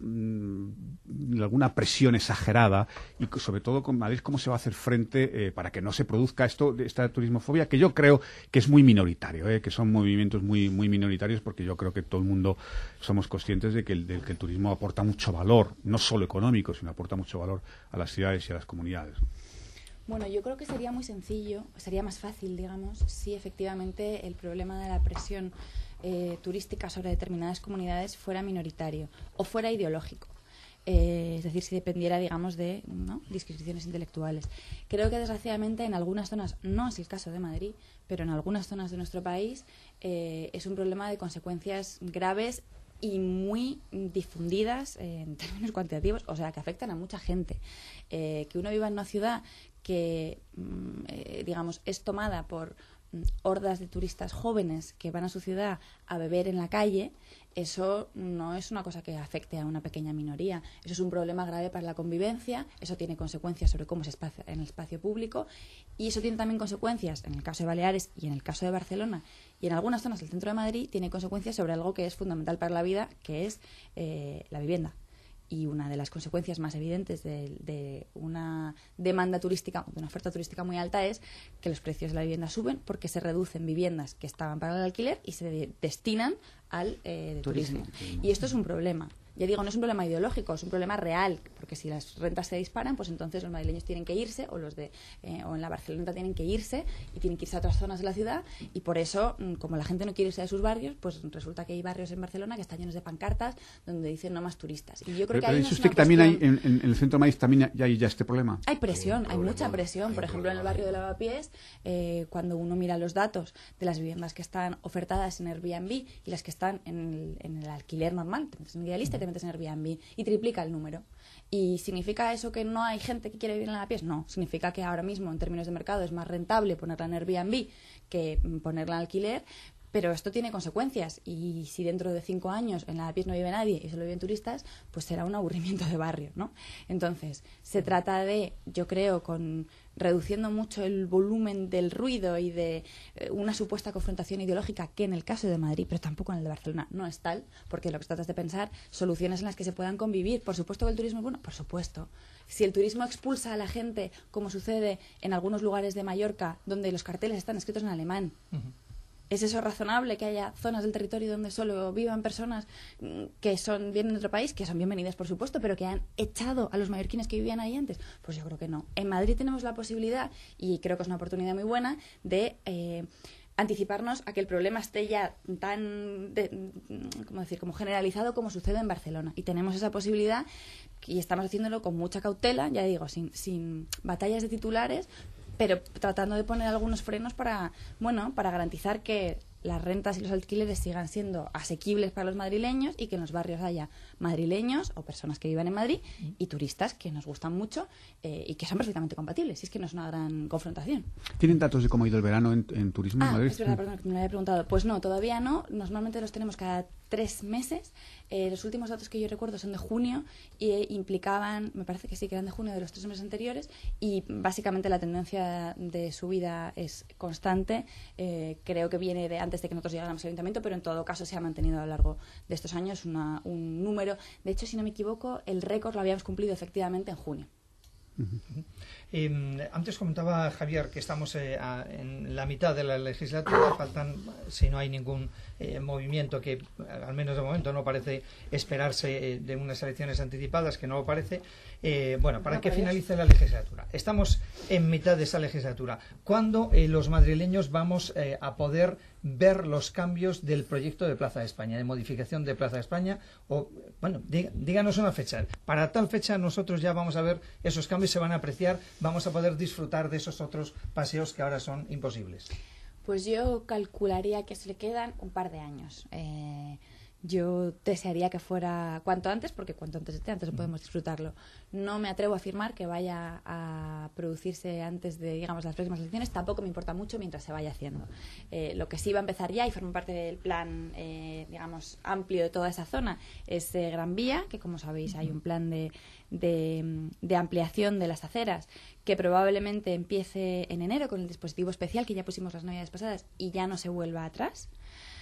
mmm, alguna presión exagerada, y sobre todo con Madrid, cómo se va a hacer frente eh, para que no se produzca esto, esta turismofobia, que yo creo que es muy minoritario, ¿eh? Que son movimientos muy, muy minoritarios, porque yo creo que todo el mundo somos conscientes de que el, de que el turismo aporta mucho valor, no solo económico, sino aporta mucho valor a las ciudades y a las comunidades. Bueno, yo creo que sería muy sencillo, sería más fácil, digamos, si efectivamente el problema de la presión eh, turística sobre determinadas comunidades fuera minoritario o fuera ideológico. Eh, es decir, si dependiera, digamos, de ¿no? disquisiciones intelectuales. Creo que, desgraciadamente, en algunas zonas, no es el caso de Madrid, pero en algunas zonas de nuestro país eh, es un problema de consecuencias graves y muy difundidas eh, en términos cuantitativos, o sea, que afectan a mucha gente. Eh, que uno viva en una ciudad que, eh, digamos, es tomada por hordas de turistas jóvenes que van a su ciudad a beber en la calle, eso no es una cosa que afecte a una pequeña minoría. Eso es un problema grave para la convivencia, eso tiene consecuencias sobre cómo se espacia en el espacio público, y eso tiene también consecuencias, en el caso de Baleares y en el caso de Barcelona, y en algunas zonas del centro de Madrid, tiene consecuencias sobre algo que es fundamental para la vida, que es eh, la vivienda. Y una de las consecuencias más evidentes de, de una demanda turística, de una oferta turística muy alta, es que los precios de la vivienda suben porque se reducen viviendas que estaban para el alquiler y se de, destinan al eh, de turismo. turismo. Y esto es un problema. Ya digo, no es un problema ideológico, es un problema real, porque si las rentas se disparan, pues entonces los madrileños tienen que irse, o los de eh, o en la Barcelona tienen que irse, y tienen que irse a otras zonas de la ciudad, y por eso, como la gente no quiere irse de sus barrios, pues resulta que hay barrios en Barcelona que están llenos de pancartas donde dicen no más turistas. Y yo creo pero, que pero ahí dice no es usted una que también hay, cuestión... en, en el centro de Madrid también hay ya este problema. Hay presión, hay, hay mucha presión. hay Por ejemplo, en el barrio de Lavapiés, eh, cuando uno mira los datos de las viviendas que están ofertadas en Airbnb y las que están en el, en el alquiler normal, te metes en Idealista y te metes en Airbnb, y triplica el número. ¿Y significa eso que no hay gente que quiere vivir en Lavapiés? No, significa que ahora mismo en términos de mercado es más rentable ponerla en Airbnb que ponerla en alquiler, pero esto tiene consecuencias, y si dentro de cinco años en Lavapiés no vive nadie y solo viven turistas, pues será un aburrimiento de barrio, ¿no? Entonces, se trata de, yo creo, con reduciendo mucho el volumen del ruido y de eh, una supuesta confrontación ideológica, que en el caso de Madrid, pero tampoco en el de Barcelona, no es tal, porque lo que se trata es de pensar soluciones en las que se puedan convivir. Por supuesto que el turismo es bueno, por supuesto. Si el turismo expulsa a la gente, como sucede en algunos lugares de Mallorca, donde los carteles están escritos en alemán, uh-huh. ¿Es eso razonable, que haya zonas del territorio donde solo vivan personas que son vienen de otro país, que son bienvenidas, por supuesto, pero que han echado a los mallorquines que vivían ahí antes? Pues yo creo que no. En Madrid tenemos la posibilidad, y creo que es una oportunidad muy buena, de eh, anticiparnos a que el problema esté ya tan, de, ¿cómo decir?, como generalizado como sucede en Barcelona. Y tenemos esa posibilidad, y estamos haciéndolo con mucha cautela, ya digo, sin, sin batallas de titulares, pero tratando de poner algunos frenos para, bueno, para garantizar que las rentas y los alquileres sigan siendo asequibles para los madrileños, y que en los barrios haya madrileños o personas que vivan en Madrid y turistas que nos gustan mucho eh, y que son perfectamente compatibles. Y es que no es una gran confrontación. ¿Tienen datos de cómo ha ido el verano en, en turismo ah, en Madrid? Es verdad, perdón, que me lo había preguntado. Pues no, todavía no. Normalmente los tenemos cada tres meses. Eh, los últimos datos que yo recuerdo son de junio y eh, implicaban, me parece que sí, que eran de junio de los tres meses anteriores, y básicamente la tendencia de subida es constante. Eh, creo que viene de antes de que nosotros llegáramos al ayuntamiento, pero en todo caso se ha mantenido a lo largo de estos años una, un número. De hecho, si no me equivoco, el récord lo habíamos cumplido efectivamente en junio. Uh-huh. Eh, antes comentaba Javier que estamos eh, a, en la mitad de la legislatura, faltan, si no hay ningún eh, movimiento que al menos de momento no parece esperarse eh, de unas elecciones anticipadas, que no lo parece, eh, bueno, para no, que finalice la legislatura. Estamos en mitad de esa legislatura. ¿Cuándo eh, los madrileños vamos eh, a poder ver los cambios del proyecto de Plaza de España, de modificación de Plaza de España, o, bueno, dí, díganos una fecha. Para tal fecha nosotros ya vamos a ver esos cambios, se van a apreciar, vamos a poder disfrutar de esos otros paseos que ahora son imposibles. Pues yo calcularía que se le quedan un par de años. Eh, yo desearía que fuera cuanto antes, porque cuanto antes esté, antes podemos disfrutarlo. No me atrevo a afirmar que vaya a producirse antes de, digamos, las próximas elecciones. Tampoco me importa mucho mientras se vaya haciendo. Eh, lo que sí va a empezar ya y forma parte del plan, eh, digamos, amplio de toda esa zona es eh, Gran Vía, que como sabéis hay un plan de, de, de ampliación de las aceras que probablemente empiece en enero con el dispositivo especial que ya pusimos las navidades pasadas y ya no se vuelva atrás.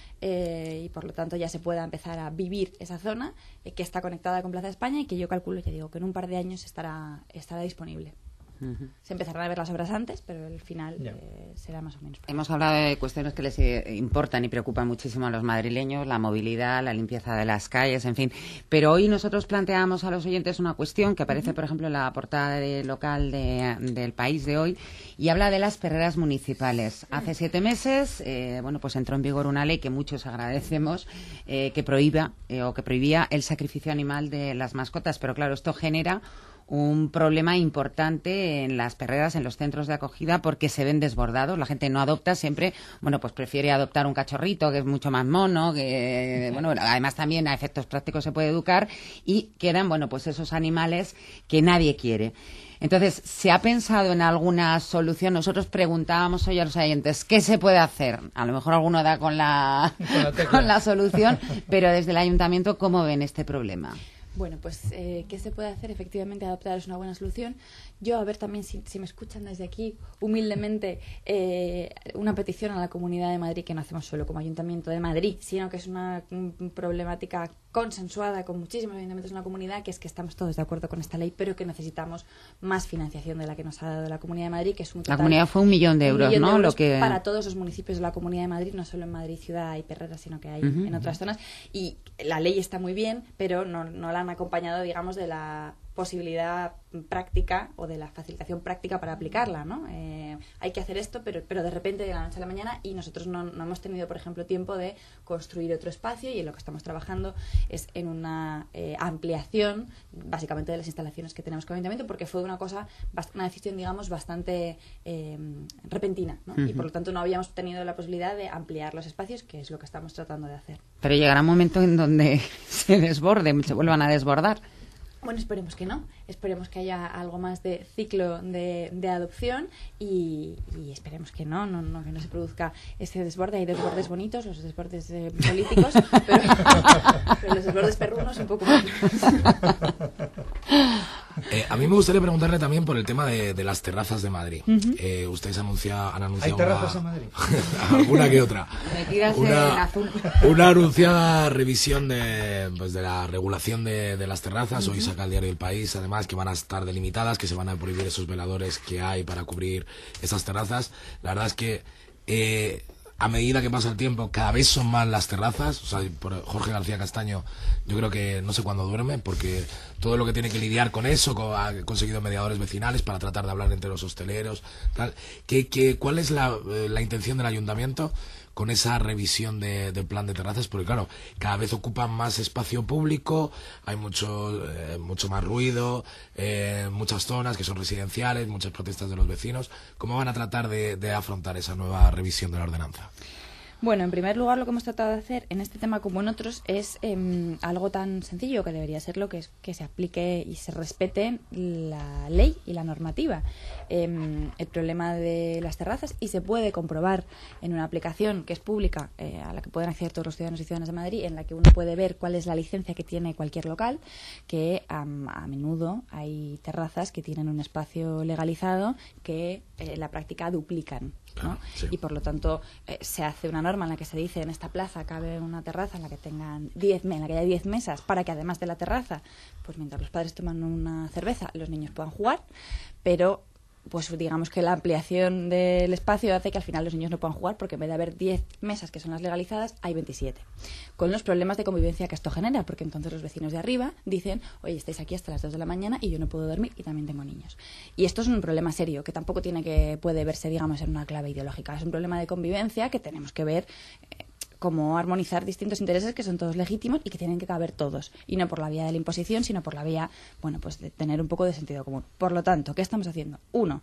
Eh, y por lo tanto ya se pueda empezar a vivir esa zona eh, que está conectada con Plaza de España y que yo calculo, ya digo, que en un par de años estará, estará disponible. Uh-huh. Se empezarán a ver las obras antes, pero el final eh, será más o menos. Hemos hablado de cuestiones que les eh, importan y preocupan muchísimo a los madrileños, la movilidad, la limpieza de las calles, en fin. Pero hoy nosotros planteamos a los oyentes una cuestión que aparece, uh-huh. por ejemplo, en la portada de, local de, del País de hoy y habla de las perreras municipales. Hace siete meses, eh, bueno, pues entró en vigor una ley que muchos agradecemos eh, que prohíba eh, o que prohibía el sacrificio animal de las mascotas, pero claro, esto genera un problema importante en las perreras, en los centros de acogida, porque se ven desbordados. La gente no adopta siempre, bueno, pues prefiere adoptar un cachorrito que es mucho más mono, que, bueno, además también a efectos prácticos se puede educar y quedan, bueno, pues esos animales que nadie quiere. Entonces, ¿se ha pensado en alguna solución? Nosotros preguntábamos hoy a los oyentes, ¿qué se puede hacer? A lo mejor alguno da con la, con la, con la solución, pero desde el ayuntamiento, ¿cómo ven este problema? Bueno, pues, eh, ¿qué se puede hacer? Efectivamente, adoptar es una buena solución. Yo, a ver también si, si me escuchan desde aquí, humildemente, eh, una petición a la Comunidad de Madrid, que no hacemos solo como Ayuntamiento de Madrid, sino que es una un, problemática consensuada con muchísimos ayuntamientos en la comunidad, que es que estamos todos de acuerdo con esta ley, pero que necesitamos más financiación de la que nos ha dado la Comunidad de Madrid, que es un total, la comunidad fue un millón de euros, millón ¿no? De euros Lo que... para todos los municipios de la Comunidad de Madrid, no solo en Madrid ciudad hay perreras, sino que hay uh-huh. en otras zonas. Y la ley está muy bien, pero no, no la han acompañado, digamos, de la posibilidad práctica o de la facilitación práctica para aplicarla, ¿no? Eh, hay que hacer esto, pero, pero de repente de la noche a la mañana, y nosotros no, no hemos tenido, por ejemplo, tiempo de construir otro espacio, y en lo que estamos trabajando es en una eh, ampliación, básicamente, de las instalaciones que tenemos como ayuntamiento, porque fue una cosa, una decisión, digamos, bastante eh, repentina, ¿no? Uh-huh. Y por lo tanto no habíamos tenido la posibilidad de ampliar los espacios, que es lo que estamos tratando de hacer. Pero llegará un momento en donde se desborden, se vuelvan a desbordar. Bueno, esperemos que no. Esperemos que haya algo más de ciclo de, de adopción y, y esperemos que no, no, no, que no se produzca ese desborde. Hay desbordes bonitos, los desbordes eh, políticos, pero, pero los desbordes perrunos un poco más. Eh, a mí me gustaría preguntarle también por el tema de, de las terrazas de Madrid. Uh-huh. eh, ustedes anuncia, han anunciado... ¿Hay terrazas una, en Madrid? alguna que otra. Metidas una, en azul. Una anunciada revisión de, pues, de la regulación de, de las terrazas. Uh-huh. Hoy saca el diario El País, además, que van a estar delimitadas, que se van a prohibir esos veladores que hay para cubrir esas terrazas. La verdad es que... Eh, a medida que pasa el tiempo, cada vez son más las terrazas. O sea, por Jorge García Castaño, yo creo que no sé cuándo duerme, porque todo lo que tiene que lidiar con eso, ha conseguido mediadores vecinales para tratar de hablar entre los hosteleros, tal. ¿Qué, qué, ¿Cuál es la, la intención del ayuntamiento con esa revisión de, del plan de terrazas? Porque claro, cada vez ocupan más espacio público, hay mucho eh, mucho más ruido, eh, muchas zonas que son residenciales, muchas protestas de los vecinos. ¿Cómo van a tratar de, de afrontar esa nueva revisión de la ordenanza? Bueno, en primer lugar, lo que hemos tratado de hacer en este tema como en otros es eh, algo tan sencillo que debería ser lo que es que se aplique y se respete la ley y la normativa. Eh, el problema de las terrazas, y se puede comprobar en una aplicación que es pública, eh, a la que pueden acceder todos los ciudadanos y ciudadanas de Madrid, en la que uno puede ver cuál es la licencia que tiene cualquier local, que um, a menudo hay terrazas que tienen un espacio legalizado que eh, en la práctica duplican, ¿no? Sí. Y por lo tanto eh, se hace una norma en la que se dice en esta plaza cabe una terraza en la que tengan diez, en la que haya diez mesas, para que además de la terraza, pues mientras los padres toman una cerveza, los niños puedan jugar, pero pues digamos que la ampliación del espacio hace que al final los niños no puedan jugar porque en vez de haber diez mesas, que son las legalizadas, hay veintisiete. Con los problemas de convivencia que esto genera, porque entonces los vecinos de arriba dicen, oye, estáis aquí hasta las dos de la mañana y yo no puedo dormir y también tengo niños. Y esto es un problema serio, que tampoco tiene que puede verse, digamos, en una clave ideológica. Es un problema de convivencia que tenemos que ver eh, cómo armonizar distintos intereses que son todos legítimos y que tienen que caber todos. Y no por la vía de la imposición, sino por la vía, bueno, pues de tener un poco de sentido común. Por lo tanto, ¿qué estamos haciendo? Uno,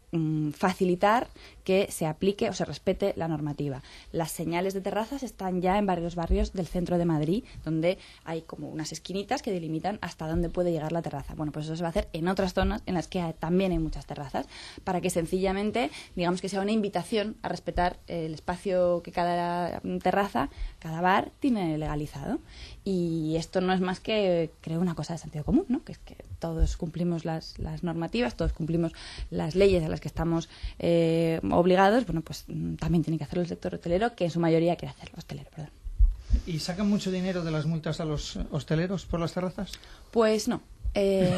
facilitar que se aplique o se respete la normativa. Las señales de terrazas están ya en varios barrios del centro de Madrid, donde hay como unas esquinitas que delimitan hasta dónde puede llegar la terraza. Bueno, pues eso se va a hacer en otras zonas en las que hay, también hay muchas terrazas, para que sencillamente, digamos que sea una invitación a respetar el espacio que cada terraza, cada bar tiene legalizado. Y esto no es más que, creo, una cosa de sentido común, ¿no? Que es que todos cumplimos las, las normativas, todos cumplimos las leyes a las que estamos eh, obligados. Bueno, pues también tiene que hacerlo el sector hotelero, que en su mayoría quiere hacerlo, hostelero, perdón. ¿Y sacan mucho dinero de las multas a los hosteleros por las terrazas? Pues no. Eh...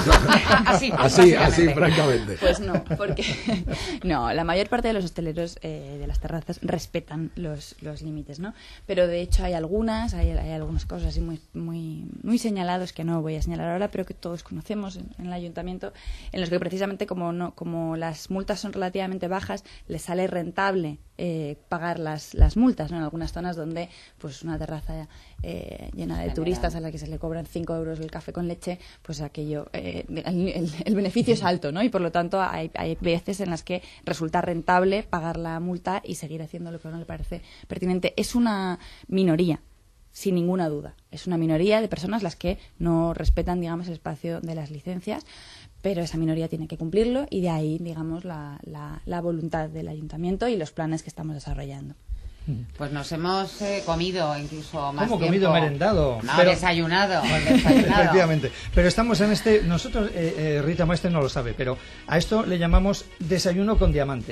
así, así, así, francamente. Pues no, porque no, la mayor parte de los hosteleros eh, de las terrazas respetan los, los límites, ¿no? Pero de hecho hay algunas, hay, hay algunas cosas así muy, muy, muy señalados que no voy a señalar ahora, pero que todos conocemos en, en el ayuntamiento, en los que precisamente como no, como las multas son relativamente bajas, les sale rentable eh, pagar las, las multas, ¿no? En algunas zonas donde pues una terraza eh, llena de turistas a la que se le cobran cinco euros el café con leche, pues aquello, eh, el, el, el beneficio es alto, ¿no? Y por lo tanto hay, hay veces en las que resulta rentable pagar la multa y seguir haciendo lo que a uno le parece pertinente. Es una minoría, sin ninguna duda. Es una minoría de personas las que no respetan, digamos, el espacio de las licencias, pero esa minoría tiene que cumplirlo y de ahí, digamos, la, la, la voluntad del ayuntamiento y los planes que estamos desarrollando. Pues nos hemos eh, comido incluso más ¿Cómo tiempo. comido, merendado? No, Pero... desayunado, desayunado. Efectivamente. Pero estamos en este... Nosotros, eh, eh, Rita Maestre no lo sabe, pero a esto le llamamos desayuno con diamante.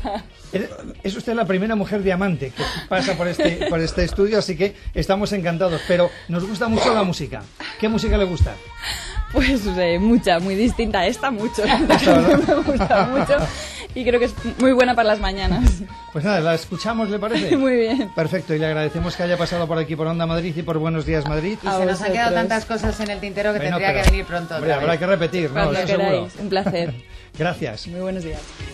Es usted la primera mujer diamante que pasa por este, por este estudio, así que estamos encantados. Pero nos gusta mucho la música. ¿Qué música le gusta? Pues eh, mucha, muy distinta a esta, mucho. Me gusta mucho y creo que es muy buena para las mañanas. Pues nada, la escuchamos, ¿le parece? Muy bien. Perfecto, y le agradecemos que haya pasado por aquí por Onda Madrid y por Buenos Días Madrid. Y se nos han quedado tantas cosas en el tintero que bueno, tendría pero, que venir pronto. Hombre, habrá que repetir, ¿no? Cuando Eso queráis, seguro. un placer. Gracias. Muy buenos días.